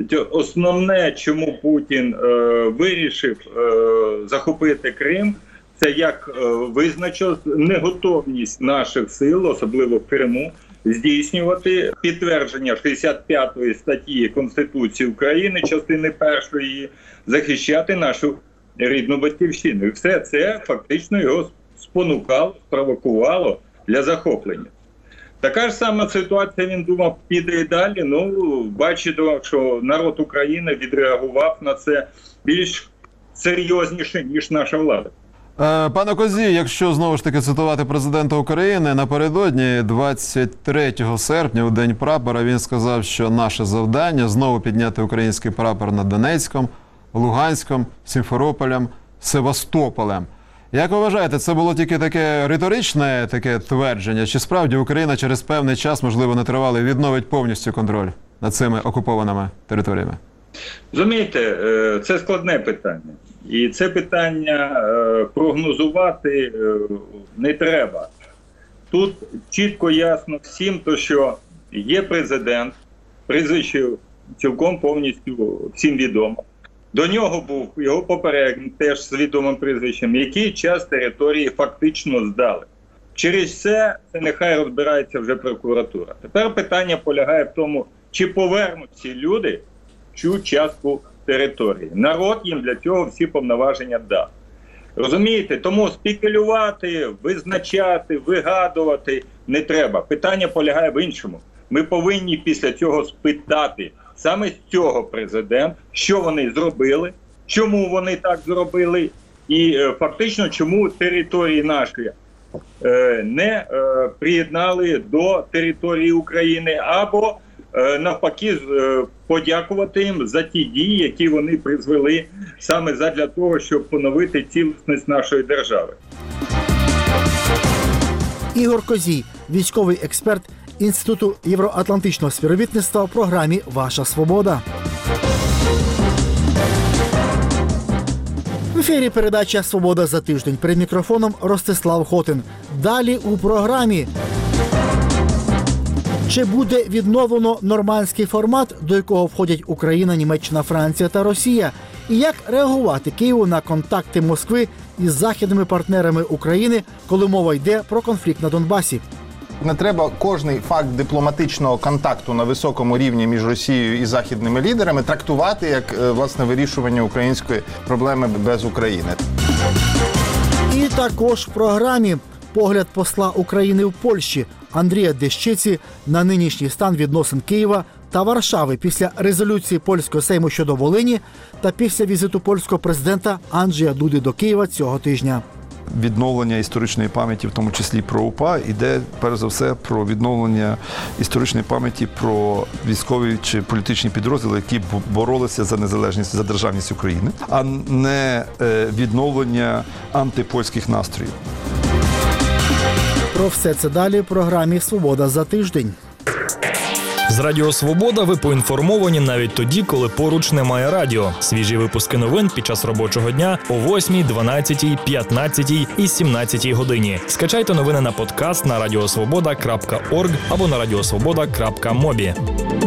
основне, чому Путін е, вирішив е, захопити Крим, це як е, визначив неготовність наших сил, особливо в Криму, здійснювати підтвердження шістдесят п'ятої статті Конституції України, частини першої, захищати нашу рідну батьківщину. І все це фактично його спонукало, спровокувало для захоплення. Така ж сама ситуація, він думав, піде і далі. Ну, бачимо, що народ України відреагував на це більш серйозніше, ніж наша влада. Пане Козій, якщо знову ж таки цитувати президента України, напередодні двадцять третього серпня, у День прапора, він сказав, що наше завдання знову підняти український прапор над Донецьком, Луганськом, Сімферополем, Севастополем. Як ви вважаєте, це було тільки таке риторичне таке твердження, чи справді Україна через певний час, можливо, нетривалий, відновить повністю контроль над цими окупованими територіями? Розумієте, це складне питання. І це питання прогнозувати не треба. Тут чітко ясно всім, то, що є президент, прізвище цілком повністю всім відомо. До нього був його попередник, теж з відомим прізвищем, який час території фактично здали. Через це, це нехай розбирається вже прокуратура. Тепер питання полягає в тому, чи повернуть ці люди цю частку території. Народ їм для цього всі повноваження дав. Розумієте? Тому спекулювати, визначати, вигадувати не треба. Питання полягає в іншому. Ми повинні після цього спитати саме з цього президента, що вони зробили, чому вони так зробили, і е, фактично, чому території наші е, не е, приєднали до території України, або е, навпаки е, подякувати їм за ті дії, які вони призвели саме задля того, щоб поновити цілісність нашої держави. Ігор Козій, військовий експерт Інституту євроатлантичного співробітництва в програмі «Ваша свобода». В ефірі передача «Свобода за тиждень». Перед мікрофоном Ростислав Хотин. Далі у програмі. Чи буде відновлено нормандський формат, до якого входять Україна, Німеччина, Франція та Росія? І як реагувати Києву на контакти Москви із західними партнерами України, коли мова йде про конфлікт на Донбасі? Не треба кожний факт дипломатичного контакту на високому рівні між Росією і західними лідерами трактувати як, власне, вирішування української проблеми без України. І також в програмі погляд посла України в Польщі Андрія Дещиці на нинішній стан відносин Києва та Варшави після резолюції польського Сейму щодо Волині та після візиту польського президента Анджея Дуди до Києва цього тижня. Відновлення історичної пам'яті, в тому числі про УПА, йде перш за все про відновлення історичної пам'яті про військові чи політичні підрозділи, які боролися за незалежність, за державність України, а не відновлення антипольських настроїв. Про все це далі в програмі «Свобода за тиждень». З Радіо Свобода ви поінформовані навіть тоді, коли поруч немає радіо. Свіжі випуски новин під час робочого дня о восьмій, дванадцятій, п'ятнадцятій і сімнадцятій годині. Скачайте новини на подкаст на радіосвобода крапка орг або на радіосвобода крапка мобі.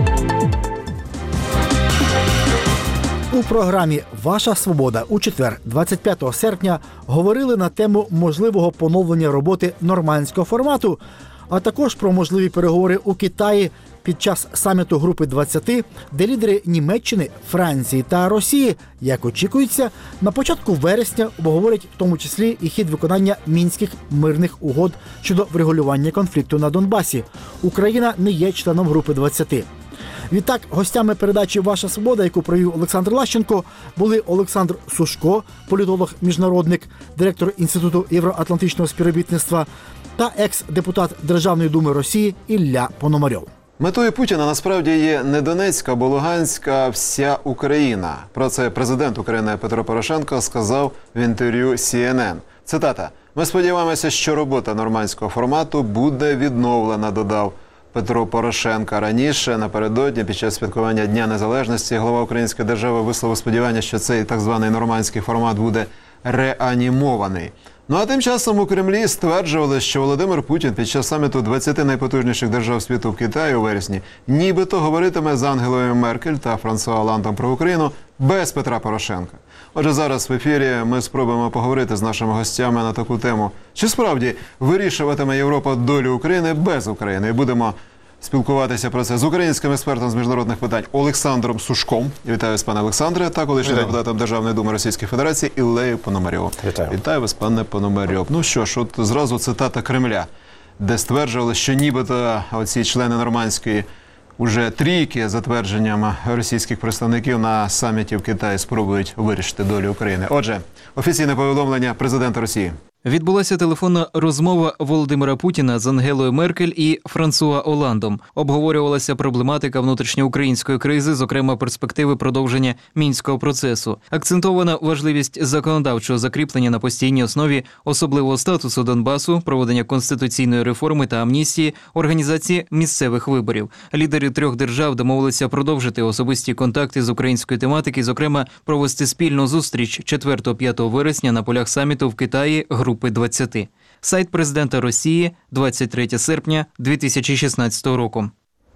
У програмі «Ваша свобода» у четвер, двадцять п'ятого серпня, говорили на тему можливого поновлення роботи нормандського формату, а також про можливі переговори у Китаї під час саміту Групи двадцяти, де лідери Німеччини, Франції та Росії, як очікується, на початку вересня обговорять в тому числі і хід виконання мінських мирних угод щодо врегулювання конфлікту на Донбасі. Україна не є членом Групи двадцяти. Відтак, гостями передачі «Ваша свобода», яку провів Олександр Лащенко, були Олександр Сушко, політолог-міжнародник, директор Інституту євроатлантичного співробітництва, та екс-депутат Державної думи Росії Ілля Пономарьов. Метою Путіна насправді є не Донецька або Луганська, а вся Україна. Про це президент України Петро Порошенко сказав в інтерв'ю Сі Ен Ен. Цитата: «Ми сподіваємося, що робота нормандського формату буде відновлена», додав Петро Порошенко. Раніше, напередодні, під час святкування Дня Незалежності, глава української держави висловив сподівання, що цей так званий нормандський формат буде реанімований. Ну а тим часом у Кремлі стверджували, що Володимир Путін під час саміту двадцяти найпотужніших держав світу в Китаї у вересні нібито говоритиме з Ангелою Меркель та Франсуа Оландом про Україну без Петра Порошенка. Отже, зараз в ефірі ми спробуємо поговорити з нашими гостями на таку тему. Чи справді вирішуватиме Європа долю України без України? І будемо спілкуватися про це з українським експертом з міжнародних питань Олександром Сушком. Вітаю вас, пане Олександре, та колишнім депутатом Державної думи Російської Федерації Іллею Пономарьовим. Вітаю. Вітаю вас, пане Пономарьов. Ну що ж, от зразу цитата Кремля, де стверджували, що нібито оці члени нормандської уже трійки, за твердженням російських представників, на саміті в Китаї спробують вирішити долю України. Отже, офіційне повідомлення президента Росії. Відбулася телефонна розмова Володимира Путіна з Ангелою Меркель і Франсуа Оландом. Обговорювалася проблематика внутрішньоукраїнської кризи, зокрема перспективи продовження мінського процесу. Акцентована важливість законодавчого закріплення на постійній основі особливого статусу Донбасу, проведення конституційної реформи та амністії, організації місцевих виборів. Лідери трьох держав домовилися продовжити особисті контакти з української тематики, зокрема провести спільну зустріч четвертого-п'ятого вересня на полях саміту в Китаї Групи двадцяти. Сайт президента Росії, двадцять третього серпня дві тисячі шістнадцятого року.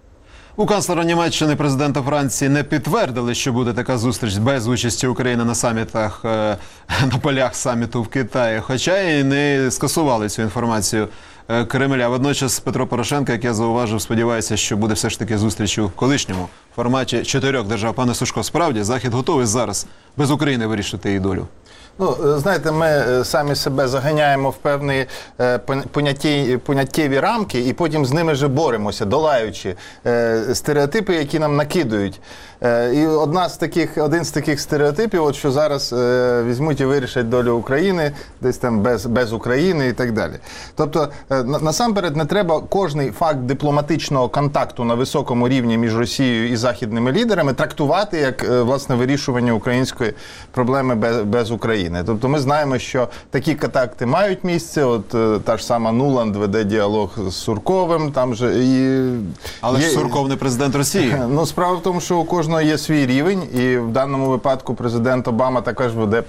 У канцлера Німеччини, президента Франції не підтвердили, що буде така зустріч без участі України на самітах, на полях саміту в Китаї, хоча і не скасували цю інформацію Кремля. Водночас Петро Порошенко, як я зауважив, сподівається, що буде все ж таки зустріч у колишньому форматі чотирьох держав. Пане Сушко, справді Захід готовий зараз без України вирішити її долю? Ну, знаєте, ми самі себе заганяємо в певні понятті, поняттєві рамки і потім з ними вже боремося, долаючи стереотипи, які нам накидують. І одна з таких, один з таких стереотипів, от що зараз візьмуть і вирішать долю України, десь там без, без України і так далі. Тобто, насамперед, не треба кожний факт дипломатичного контакту на високому рівні між Росією і західними лідерами трактувати як, власне, вирішування української проблеми без, без України. Тобто ми знаємо, що такі контакти мають місце, от та ж сама Нуланд веде діалог з Сурковим, там же і... Але є... ж Сурков не президент Росії. Ну, справа в тому, що у кожного є свій рівень, і в даному випадку президент Обама також веде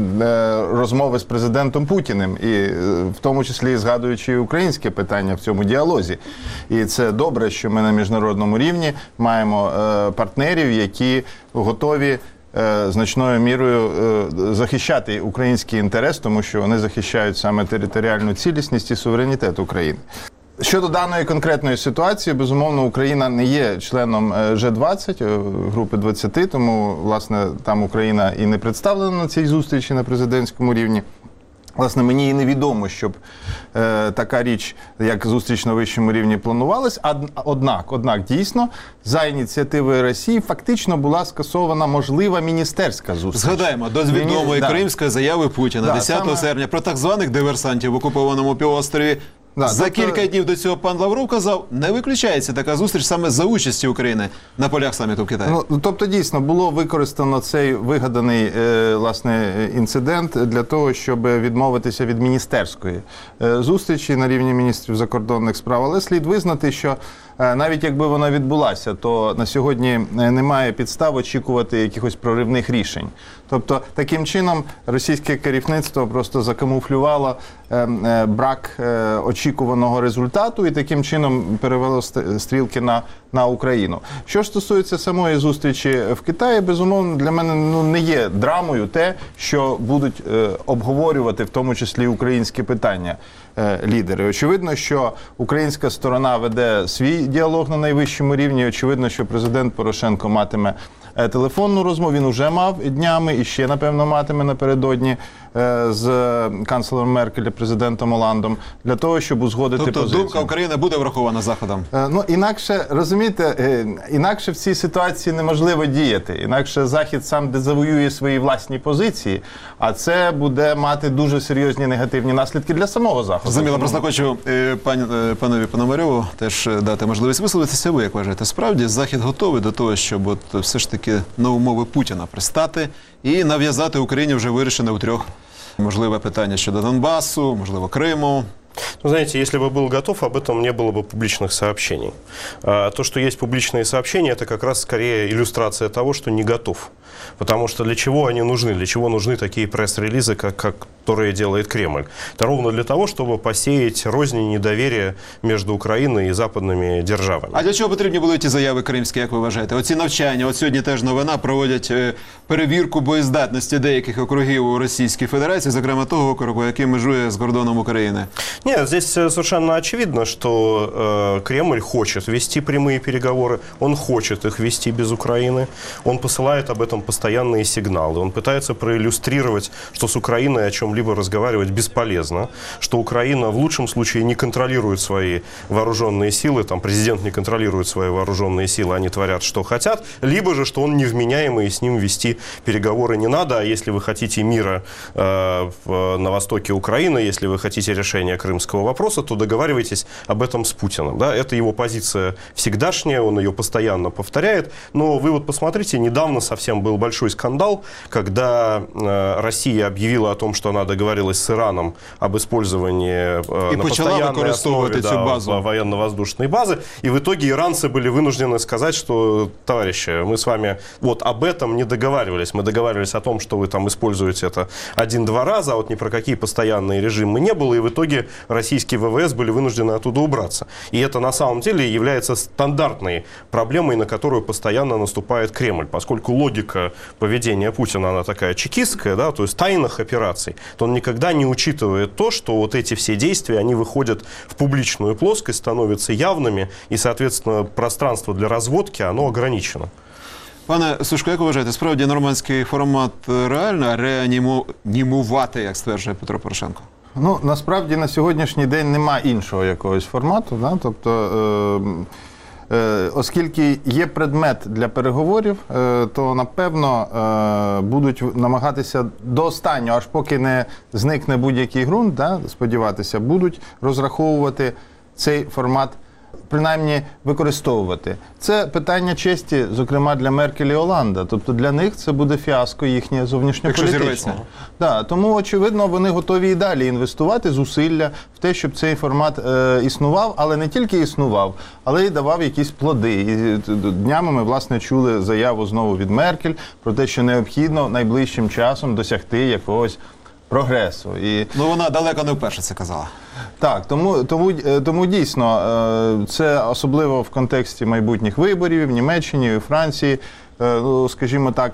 розмови з президентом Путіним, і в тому числі згадуючи українське питання в цьому діалозі. І це добре, що ми на міжнародному рівні маємо партнерів, які готові е, значною мірою е, захищати український інтерес, тому що вони захищають саме територіальну цілісність і суверенітет України. Щодо даної конкретної ситуації, безумовно, Україна не є членом Ж двадцять, групи двадцяти, тому, власне, там Україна і не представлена на цій зустрічі на президентському рівні. Власне, мені і невідомо, щоб е, така річ, як зустріч на вищому рівні, планувалась. Однак, однак, дійсно, за ініціативою Росії фактично була скасована можлива міністерська зустріч. Згадаємо, до відомої Міні... кримської да. заяви Путіна да, десятого саме... серпня про так званих диверсантів в окупованому півострові. Да, за тобто... кілька днів до цього пан Лавров казав, не виключається така зустріч саме за участі України на полях саміту в Китаї. Ну, тобто, дійсно, було використано цей вигаданий е, власне, інцидент для того, щоб відмовитися від міністерської е, зустрічі на рівні міністрів закордонних справ. Але слід визнати, що е, навіть якби вона відбулася, то на сьогодні немає підстав очікувати якихось проривних рішень. Тобто, таким чином, російське керівництво просто закамуфлювало е, е, брак е, очікуваного результату і таким чином перевело стрілки на, на Україну. Що ж стосується самої зустрічі в Китаї, безумовно, для мене ну, не є драмою те, що будуть е, обговорювати в тому числі українські питання е, лідери. Очевидно, що українська сторона веде свій діалог на найвищому рівні. Очевидно, що президент Порошенко матиме телефонну розмову, він вже мав днями і ще, напевно, матиме напередодні з канцлером Меркель, президентом Оландом, для того, щоб узгодити тобто, позицію. Тобто думка України буде врахована Заходом? Ну, інакше, розумієте, інакше в цій ситуації неможливо діяти. Інакше Захід сам дезавоює свої власні позиції, а це буде мати дуже серйозні негативні наслідки для самого Заходу. Заміла, просто хочу пан, панові Пономарьову теж дати можливість висловитися. Ви як вважаєте, справді Захід готовий до того, щоб от все ж таки на умови Путіна пристати і нав'язати Україні вже вирішене у трьох можливе питання щодо Донбасу, можливо, Криму? Ну, знаете, если бы был готов, об этом не было бы публичных сообщений. А то, что есть публичные сообщения, это как раз скорее иллюстрация того, что не готов. Потому что для чего они нужны? Для чего нужны такие пресс-релизы, как, как, которые делает Кремль? Это ровно для того, чтобы посеять рознь и недоверие между Украиной и западными державами. А для чого потрібні були ті заяви кримські, як ви вважаєте? Оці навчання, от сьогодні теж новина, проводять перевірку боєздатності деяких округів у Російській Федерації, зокрема того округу, який межує з кордоном України. Нет, здесь совершенно очевидно, что э, Кремль хочет вести прямые переговоры, он хочет их вести без Украины, он посылает об этом постоянные сигналы, он пытается проиллюстрировать, что с Украиной о чем-либо разговаривать бесполезно, что Украина в лучшем случае не контролирует свои вооруженные силы, там президент не контролирует свои вооруженные силы, они творят, что хотят, либо же, что он невменяемый, и с ним вести переговоры не надо, а если вы хотите мира э, в, на востоке Украины, если вы хотите решения крымского вопроса, то договаривайтесь об этом с Путиным. Да? Это его позиция всегдашняя, он ее постоянно повторяет. Но вы вот посмотрите, недавно совсем был большой скандал, когда э, Россия объявила о том, что она договорилась с Ираном об использовании э, на постоянной основе да, военно-воздушной базы. И в итоге иранцы были вынуждены сказать, что, товарищи, мы с вами вот об этом не договаривались. Мы договаривались о том, что вы там используете это один-два раза, а вот ни про какие постоянные режимы не было. И в итоге российские ВВС были вынуждены оттуда убраться. И это на самом деле является стандартной проблемой, на которую постоянно наступает Кремль. Поскольку логика поведения Путина, она такая чекистская, да, то есть тайных операций, то он никогда не учитывает то, что вот эти все действия, они выходят в публичную плоскость, становятся явными, и, соответственно, пространство для разводки, оно ограничено. Пане Сушко, як ви вважаєте, справді нормандський формат реально реанімувати, як стверджує Петро Порошенко? Ну, насправді, на сьогоднішній день немає іншого якогось формату. Да? Тобто, е, е, оскільки є предмет для переговорів, е, то, напевно, е, будуть намагатися до останнього, аж поки не зникне будь-який ґрунт, да, сподіватися, будуть розраховувати цей формат, принаймні використовувати. Це питання честі, зокрема, для Меркель і Оланда. Тобто для них це буде фіаско їхнє зовнішньополітичне. Да, тому, очевидно, вони готові і далі інвестувати зусилля в те, щоб цей формат е, існував, але не тільки існував, але й давав якісь плоди. І днями ми, власне, чули заяву знову від Меркель про те, що необхідно найближчим часом досягти якогось прогресу. І... Ну, вона далеко не вперше це казала. Так, тому, тому, тому дійсно, це особливо в контексті майбутніх виборів в Німеччині, у Франції, ну, скажімо так,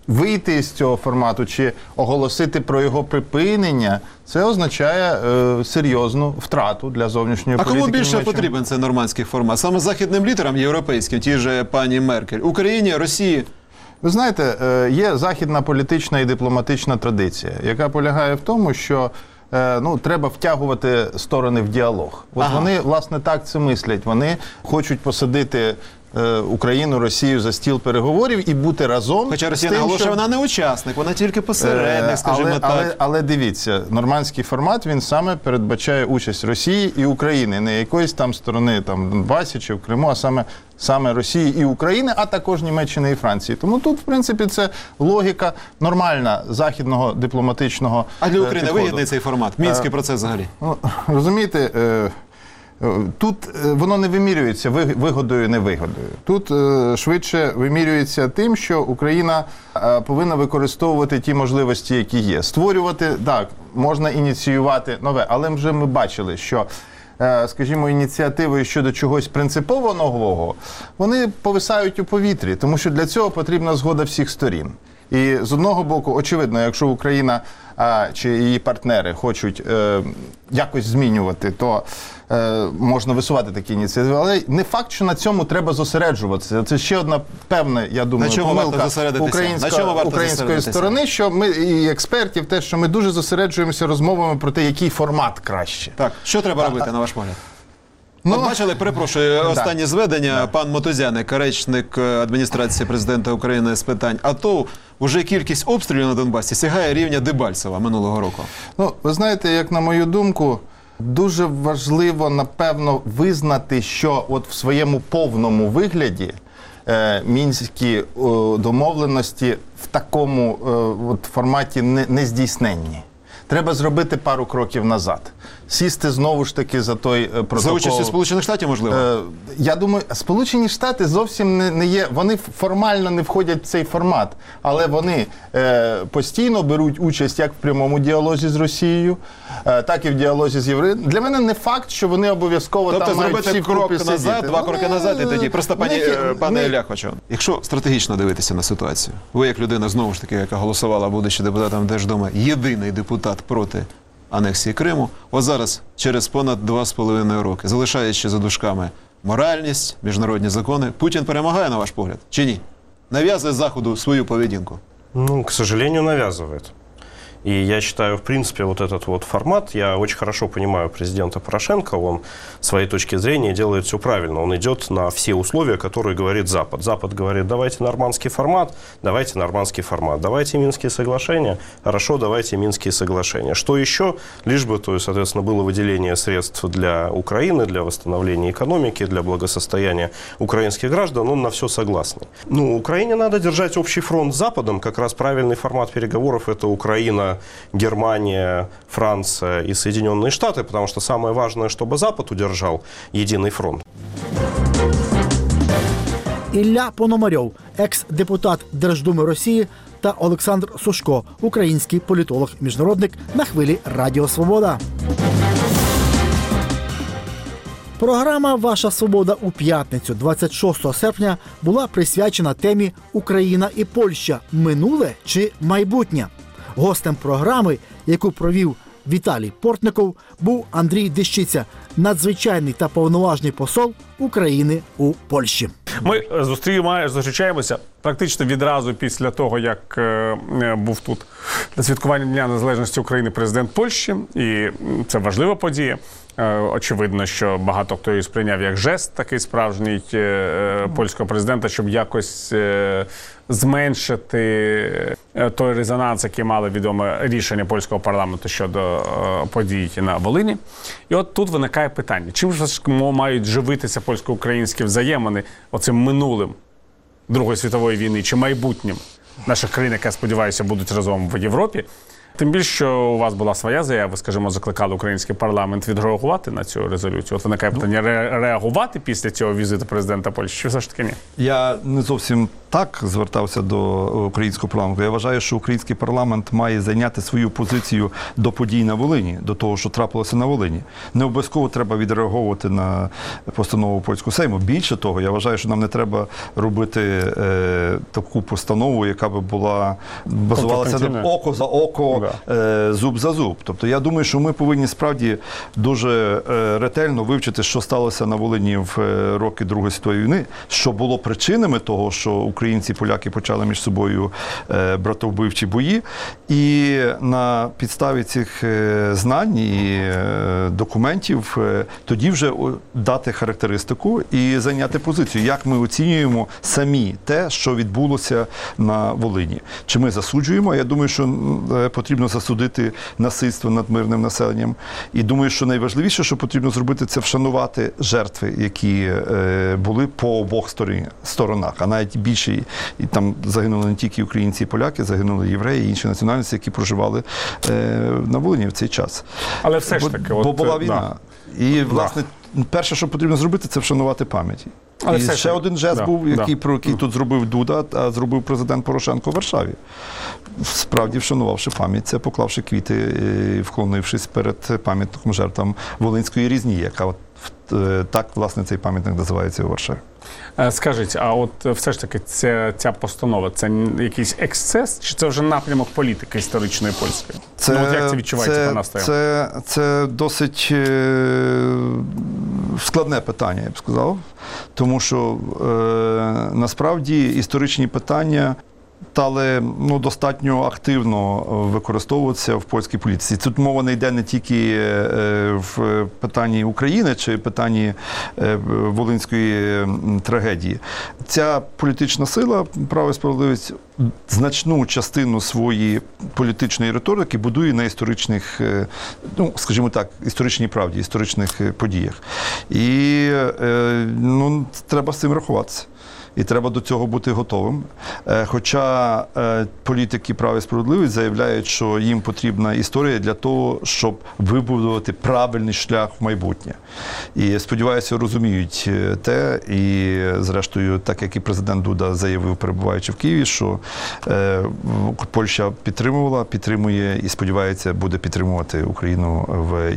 вийти з цього формату чи оголосити про його припинення, це означає е, серйозну втрату для зовнішньої А політики. кому більше Німеччини. потрібен цей нормандський формат? Саме західним лідерам європейським, ті же пані Меркель, Україні, Росії? Ви знаєте, е, є західна політична і дипломатична традиція, яка полягає в тому, що е, ну, треба втягувати сторони в діалог. От Ага. вони, власне, так це мислять. Вони хочуть посадити е, Україну, Росію за стіл переговорів і бути разом. Хоча з Росія тим, наголошує, що- вона не учасник, вона тільки посередник, Е, скажімо але, так. Але, але дивіться, нормандський формат, він саме передбачає участь Росії і України, не якоїсь там сторони там, Донбасі чи в Криму, а саме, саме Росії і України, а також Німеччини і Франції. Тому тут, в принципі, це логіка нормальна західного дипломатичного А для е, України підходу. вигідний цей формат? Мінський Е, процес взагалі? Ну, розумієте, е, е, тут е, воно не вимірюється ви- вигодою, невигодою. Тут е, швидше вимірюється тим, що Україна е, повинна використовувати ті можливості, які є. Створювати, так, можна ініціювати нове, але вже ми бачили, що е, скажімо, ініціативи щодо чогось принципово нового, вони повисають у повітрі, тому що для цього потрібна згода всіх сторін. І з одного боку, очевидно, якщо Україна а, чи її партнери хочуть е, якось змінювати, то е, можна висувати такі ініціативи. Але не факт, що на цьому треба зосереджуватися. Це ще одна певна, я думаю, На чому варто помилка зосередитися? українська, На чому варто української зосередитися? сторони, що ми і експертів, те, що ми дуже зосереджуємося розмовами про те, який формат краще. Так, що треба А- робити, на ваш погляд? Ну, От бачили, перепрошую, останнє да. зведення, Да. пан Мотузяник, речник адміністрації президента України з питань АТО, уже кількість обстрілів на Донбасі сягає рівня Дебальцева минулого року. Ну, ви знаєте, як на мою думку, дуже важливо, напевно, визнати, що от в своєму повному вигляді е, мінські о, домовленості в такому е, от форматі не, не здійсненні. Треба зробити пару кроків назад. Сісти знову ж таки за той е, протокол. За участю Сполучених Штатів, можливо? Е, я думаю, Сполучені Штати зовсім не, не є, вони формально не входять в цей формат, але вони е, постійно беруть участь як в прямому діалозі з Росією, е, так і в діалозі з Європою. Для мене не факт, що вони обов'язково Тобто там мають зробити всі крок вкупі назад, сидіти. два Ну, кроки назад і тоді. Просто, пані, не- е, пане не- Ілля, хочу. Якщо стратегічно дивитися на ситуацію, ви як людина, знову ж таки, яка голосувала, будучи депутатом Держдуми, єдиний депутат проти анексії Криму, от зараз, через понад два з половиною роки, залишаючи за дужками моральність, міжнародні закони, Путін перемагає, на ваш погляд, чи ні? Нав'язує Заходу свою поведінку? Ну, к сожалению, навязывает. И я считаю, в принципе, вот этот вот формат, я очень хорошо понимаю президента Порошенко, он с своей точки зрения делает все правильно. Он идет на все условия, которые говорит Запад. Запад говорит, давайте нормандский формат, давайте нормандский формат, давайте Минские соглашения, хорошо, давайте Минские соглашения. Что еще? Лишь бы, то есть, соответственно, было выделение средств для Украины, для восстановления экономики, для благосостояния украинских граждан, он на все согласный. Ну, Украине надо держать общий фронт с Западом, как раз правильный формат переговоров – это Украина, Германия, Франция и Соединенные Штаты, потому что самое важное, чтобы Запад удержал единый фронт. Ілля Пономарьов, екс-депутат Держдуми Росії, та Олександр Сушко, український політолог-міжнародник, на хвилі Радіо Свобода. Програма «Ваша свобода» у п'ятницю, двадцять шостого серпня, була присвячена темі «Україна і Польща. Минуле чи майбутнє?». Гостем програми, яку провів Віталій Портников, був Андрій Дещиця, надзвичайний та повноважний посол України у Польщі. Ми зустрічаємо, зустрічаємося практично відразу після того, як е, був тут на святкуванні Дня Незалежності України президент Польщі, і це важлива подія. Е, очевидно, що багато хто її сприйняв як жест такий справжній е, польського президента, щоб якось е, зменшити е, той резонанс, який мало відоме рішення польського парламенту щодо е, подій на Волині. І от тут виникає питання, чим ж мають живитися польсько-українські взаємини оцим минулим Другої світової війни чи майбутнім наших країн, які, я сподіваюся, будуть разом в Європі. Тим більше, що у вас була своя заява, скажімо, закликали український парламент відреагувати на цю резолюцію. От виникає питання, ре- реагувати після цього візиту президента Польщі, чи все ж таки ні? Я не зовсім так звертався до українського парламенту. Я вважаю, що український парламент має зайняти свою позицію до подій на Волині, до того, що трапилося на Волині. Не обов'язково треба відреагувати на постанову польського Сейму. Більше того, я вважаю, що нам не треба робити е, таку постанову, яка би була базувалася на око за око, да. е, зуб за зуб. Тобто я думаю, що ми повинні справді дуже е, ретельно вивчити, що сталося на Волині в е, роки Другої світової війни, що було причинами того, що українці і поляки почали між собою е, братовбивчі бої. І на підставі цих е, знань і е, документів е, тоді вже дати характеристику і зайняти позицію, як ми оцінюємо самі те, що відбулося на Волині. Чи ми засуджуємо? Я думаю, що е, потрібно засудити насильство над мирним населенням. І думаю, що найважливіше, що потрібно зробити, це вшанувати жертви, які е, були по обох стороні, сторонах, а навіть більше. І там загинули не тільки українці і поляки, загинули євреї і інші національності, які проживали е, на Волині в цей час. Але все ж таки... Бо, от, бо була війна. Да. І, власне, да. перше, що потрібно зробити, це вшанувати пам'ять. Але і все ще ж... один жест да. був, який, да. про який тут зробив Дуда, а зробив президент Порошенко в Варшаві. Справді вшанувавши пам'ять, це поклавши квіти, вклонившись перед пам'ятником жертвам Волинської різні, яка от, так, власне, цей пам'ятник називається у Варшаві. Скажіть, а от все ж таки ця, ця постанова, це якийсь ексцес, чи це вже напрямок політики історичної польської? Це, ну, от як це відчувається це, по настрою? Це, це досить е, складне питання, я б сказав, тому що е, насправді історичні питання стали ну, достатньо активно використовуватися в польській політиці. Тут мова не йде не тільки в питанні України чи питанні Волинської трагедії. Ця політична сила, право і справедливість, значну частину своєї політичної риторики будує на історичних, ну, скажімо так, історичній правді, історичних подіях. І ну, треба з цим рахуватися. І треба до цього бути готовим. Хоча політики права і справедливість заявляють, що їм потрібна історія для того, щоб вибудувати правильний шлях в майбутнє. І, сподіваюся, розуміють те, і, зрештою, так як і президент Дуда заявив, перебуваючи в Києві, що Польща підтримувала, підтримує і, сподівається, буде підтримувати Україну в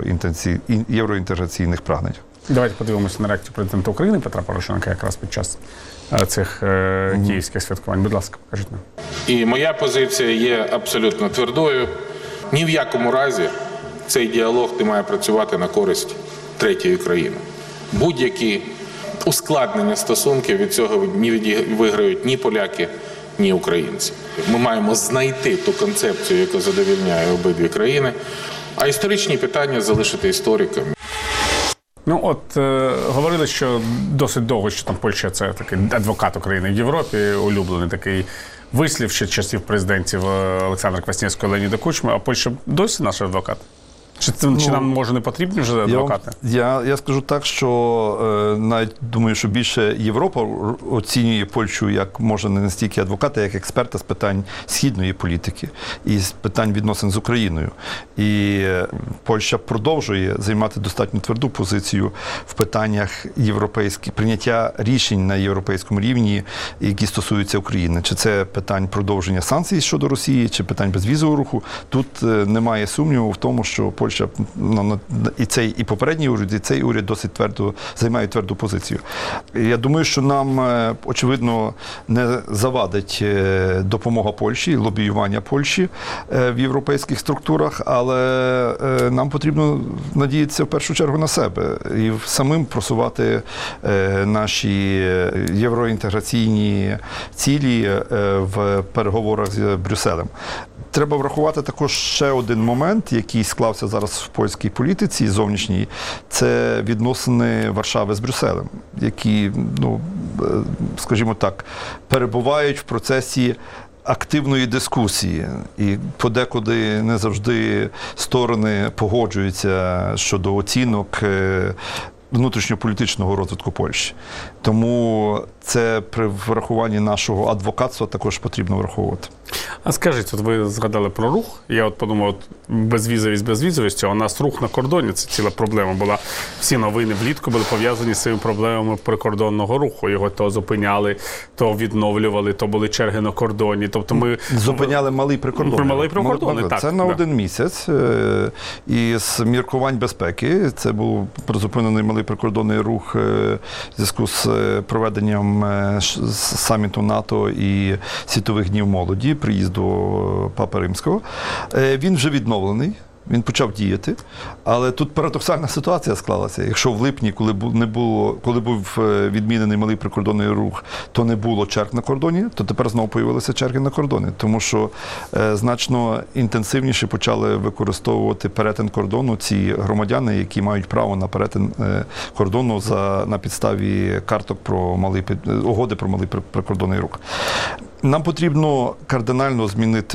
євроінтеграційних прагненнях. Давайте подивимося на реакцію президента України Петра Порошенка якраз під час цих е, київських святкувань. Будь ласка, покажіть нам. І моя позиція є абсолютно твердою. Ні в якому разі цей діалог не має працювати на користь третьої країни. Будь-які ускладнення стосунків від цього не виграють ні поляки, ні українці. Ми маємо знайти ту концепцію, яка задовільняє обидві країни, а історичні питання залишити історикам. Ну от е, говорили, що досить довго, що там Польща – це такий адвокат України в Європі, улюблений такий вислів ще часів президентів Олександра Квасневського і Леоніда Кучми, а Польща досі наш адвокат? Чи, ну, чи нам, може, не потрібні вже адвокати? Я, я скажу так, що е, навіть думаю, що більше Європа оцінює Польщу як, може, не настільки адвоката, як експерта з питань східної політики і з питань відносин з Україною. І Польща продовжує займати достатньо тверду позицію в питаннях європейських, прийняття рішень на європейському рівні, які стосуються України. Чи це питань продовження санкцій щодо Росії, чи питань безвізового руху. Тут е, немає сумніву в тому, що Польща Ну, і цей і попередній уряд, і цей уряд досить твердо займають тверду позицію. Я думаю, що нам, очевидно, не завадить допомога Польщі, лобіювання Польщі в європейських структурах, але нам потрібно надіятися в першу чергу на себе і самим просувати наші євроінтеграційні цілі в переговорах з Брюсселем. Треба врахувати також ще один момент, який склався зараз в польській політиці зовнішній, це відносини Варшави з Брюсселем, які, ну, скажімо так, перебувають в процесі активної дискусії. І подекуди не завжди сторони погоджуються щодо оцінок внутрішньополітичного розвитку Польщі. Тому це при врахуванні нашого адвокатства також потрібно враховувати. А скажіть, от ви згадали про рух. Я от подумав, от безвізовість безвізовістю, а у нас рух на кордоні – це ціла проблема була. Всі новини влітку були пов'язані з цими проблемами прикордонного руху. Його то зупиняли, то відновлювали, то були черги на кордоні. Тобто ми... Зупиняли малий прикордонний. Малий прикордонний, так. Це на да. один місяць. І з міркувань безпеки, це був призупинений малий прикордонний рух в зв'язку з проведенням саміту НАТО і Світових днів молоді, приїзду Папи Римського. Він вже відновлений, він почав діяти, але тут парадоксальна ситуація склалася. Якщо в липні, коли не було, коли був відмінений малий прикордонний рух, то не було черг на кордоні, то тепер знову появилися черги на кордоні, тому що е, значно інтенсивніше почали використовувати перетин кордону ці громадяни, які мають право на перетин е, кордону за, на підставі карток про малий, угоди про малий прикордонний рух. Нам потрібно кардинально змінити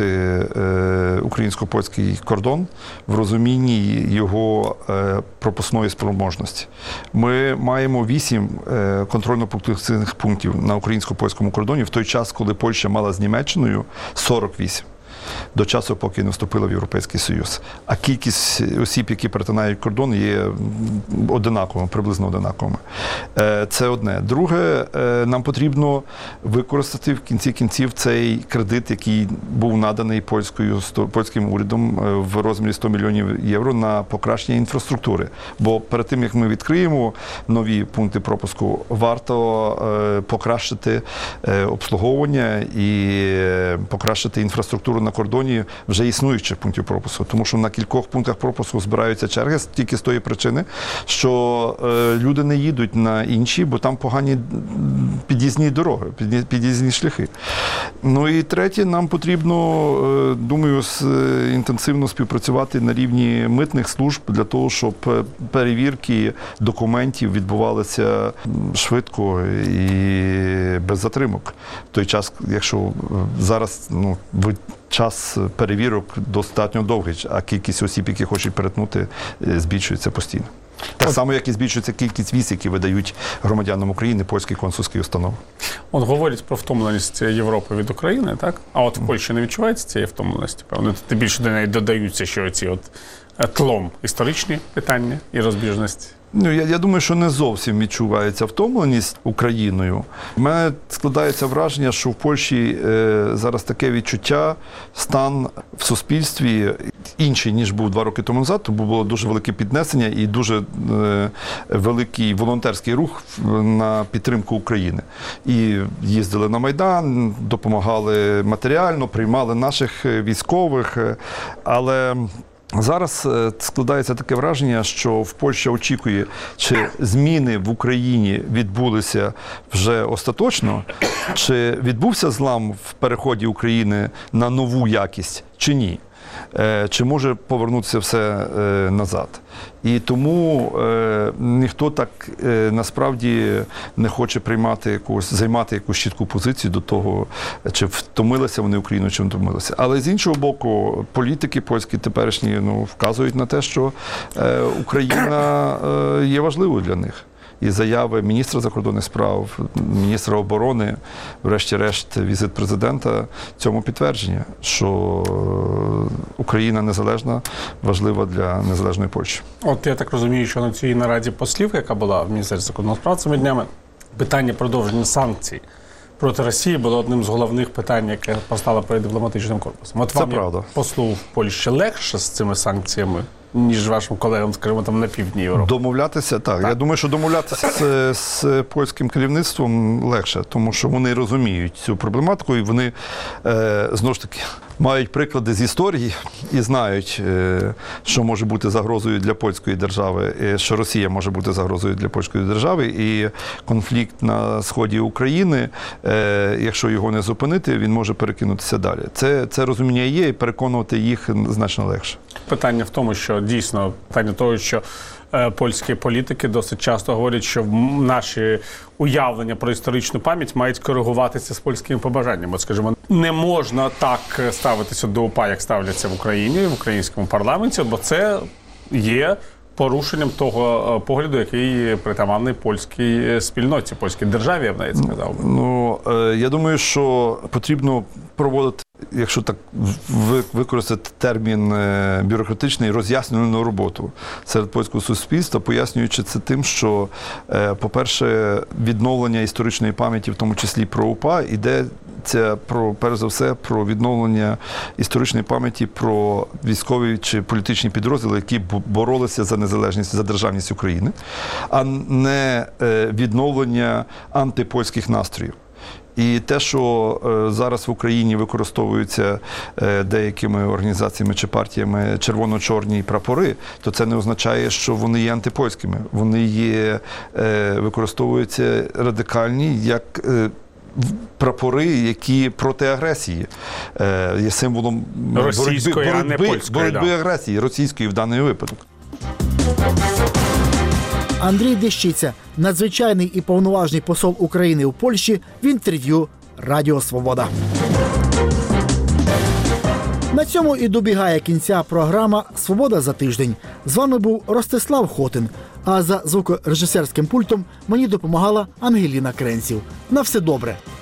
е, українсько-польський кордон в розумінні його е, пропускної спроможності. Ми маємо вісім е, контрольно-пропускних пунктів на українсько-польському кордоні в той час, коли Польща мала з Німеччиною сорок вісім. До часу, поки не вступила в Європейський Союз. А кількість осіб, які перетинають кордон, є одинаковими, приблизно одинаковими. Це одне. Друге, нам потрібно використати в кінці кінців цей кредит, який був наданий польською, польським урядом в розмірі сто мільйонів євро на покращення інфраструктури. Бо перед тим, як ми відкриємо нові пункти пропуску, варто покращити обслуговування і покращити інфраструктуру на кордоні вже існуючих пунктів пропуску. Тому що на кількох пунктах пропуску збираються черги тільки з тої причини, що е, люди не їдуть на інші, бо там погані під'їзні дороги, під'їзні шляхи. Ну і третє, нам потрібно, е, думаю, з, е, інтенсивно співпрацювати на рівні митних служб для того, щоб перевірки документів відбувалися швидко і без затримок. В той час, якщо зараз ну, час перевірок достатньо довгий, а кількість осіб, які хочуть перетнути, збільшується постійно. Так само, як і збільшується кількість віз, які видають громадянам України польські консульські установи. От говорять про втомленість Європи від України, так? А от в Польщі не відчувається цієї втомленості? Певно, тим більше до неї додаються, що ці от тлом історичні питання і розбіжності. Ну, я, я думаю, що не зовсім відчувається втомленість Україною. У мене складається враження, що в Польщі е, зараз таке відчуття, стан в суспільстві інший, ніж був два роки тому назад, тому було дуже велике піднесення і дуже е, великий волонтерський рух на підтримку України. І їздили на Майдан, допомагали матеріально, приймали наших військових, але зараз складається таке враження, що в Польща очікує, чи зміни в Україні відбулися вже остаточно, чи відбувся злам в переході України на нову якість, чи ні. Чи може повернутися все назад. І тому е, ніхто так е, насправді не хоче приймати якусь, займати якусь чітку позицію до того, чи втомилися вони Україну, чи не втомилися. Але з іншого боку, політики польські теперішні ну, вказують на те, що е, Україна е, є важливою для них. І заяви міністра закордонних справ, міністра оборони, врешті-решт візит президента цьому підтвердження, що Україна незалежна, важлива для незалежної Польщі. От я так розумію, що на цій нараді послів, яка була в Міністерстві закордонних справ цими днями, питання продовження санкцій проти Росії було одним з головних питань, яке постало перед дипломатичним корпусом. От Це вам, правда. послу в Польщі, легше з цими санкціями, ніж вашим колегам, скажімо, там на півдні Європи? Домовлятися, так. так. Я думаю, що домовлятися з, з польським керівництвом легше, тому що вони розуміють цю проблематику і вони, е, знову ж таки, мають приклади з історії і знають, е, що може бути загрозою для польської держави, е, що Росія може бути загрозою для польської держави, і конфлікт на сході України, е, якщо його не зупинити, він може перекинутися далі. Це, це розуміння є, і переконувати їх значно легше. Питання в тому, що дійсно, питання того, що е, польські політики досить часто говорять, що наші уявлення про історичну пам'ять мають коригуватися з польськими побажаннями. От, скажімо, не можна так ставитися до УПА, як ставляться в Україні, в українському парламенті, бо це є порушенням того погляду, який притаманний польській спільноті, польській державі, я б навіть сказав. Ну, я думаю, що потрібно проводити якщо так ви- використати термін е, бюрократичний, роз'яснювальну роботу серед польського суспільства, пояснюючи це тим, що, е, по-перше, відновлення історичної пам'яті, в тому числі про УПА, йдеться про, перш за все, про відновлення історичної пам'яті про військові чи політичні підрозділи, які б- боролися за незалежність, за державність України, а не е, відновлення антипольських настроїв. І те, що е, зараз в Україні використовуються е, деякими організаціями чи партіями червоно-чорні прапори, то це не означає, що вони є антипольськими. Вони є, е, використовуються радикальні як е, в- прапори, які проти агресії, е, є символом Російської, боротьби, а не боротьби, польської, боротьби да. агресії, російської в даний випадок. Андрій Дещиця, надзвичайний і повноважний посол України у Польщі, в інтерв'ю Радіо Свобода. На цьому і добігає кінця програма «Свобода за тиждень». З вами був Ростислав Хотин, а за звукорежисерським пультом мені допомагала Ангеліна Кренців. На все добре!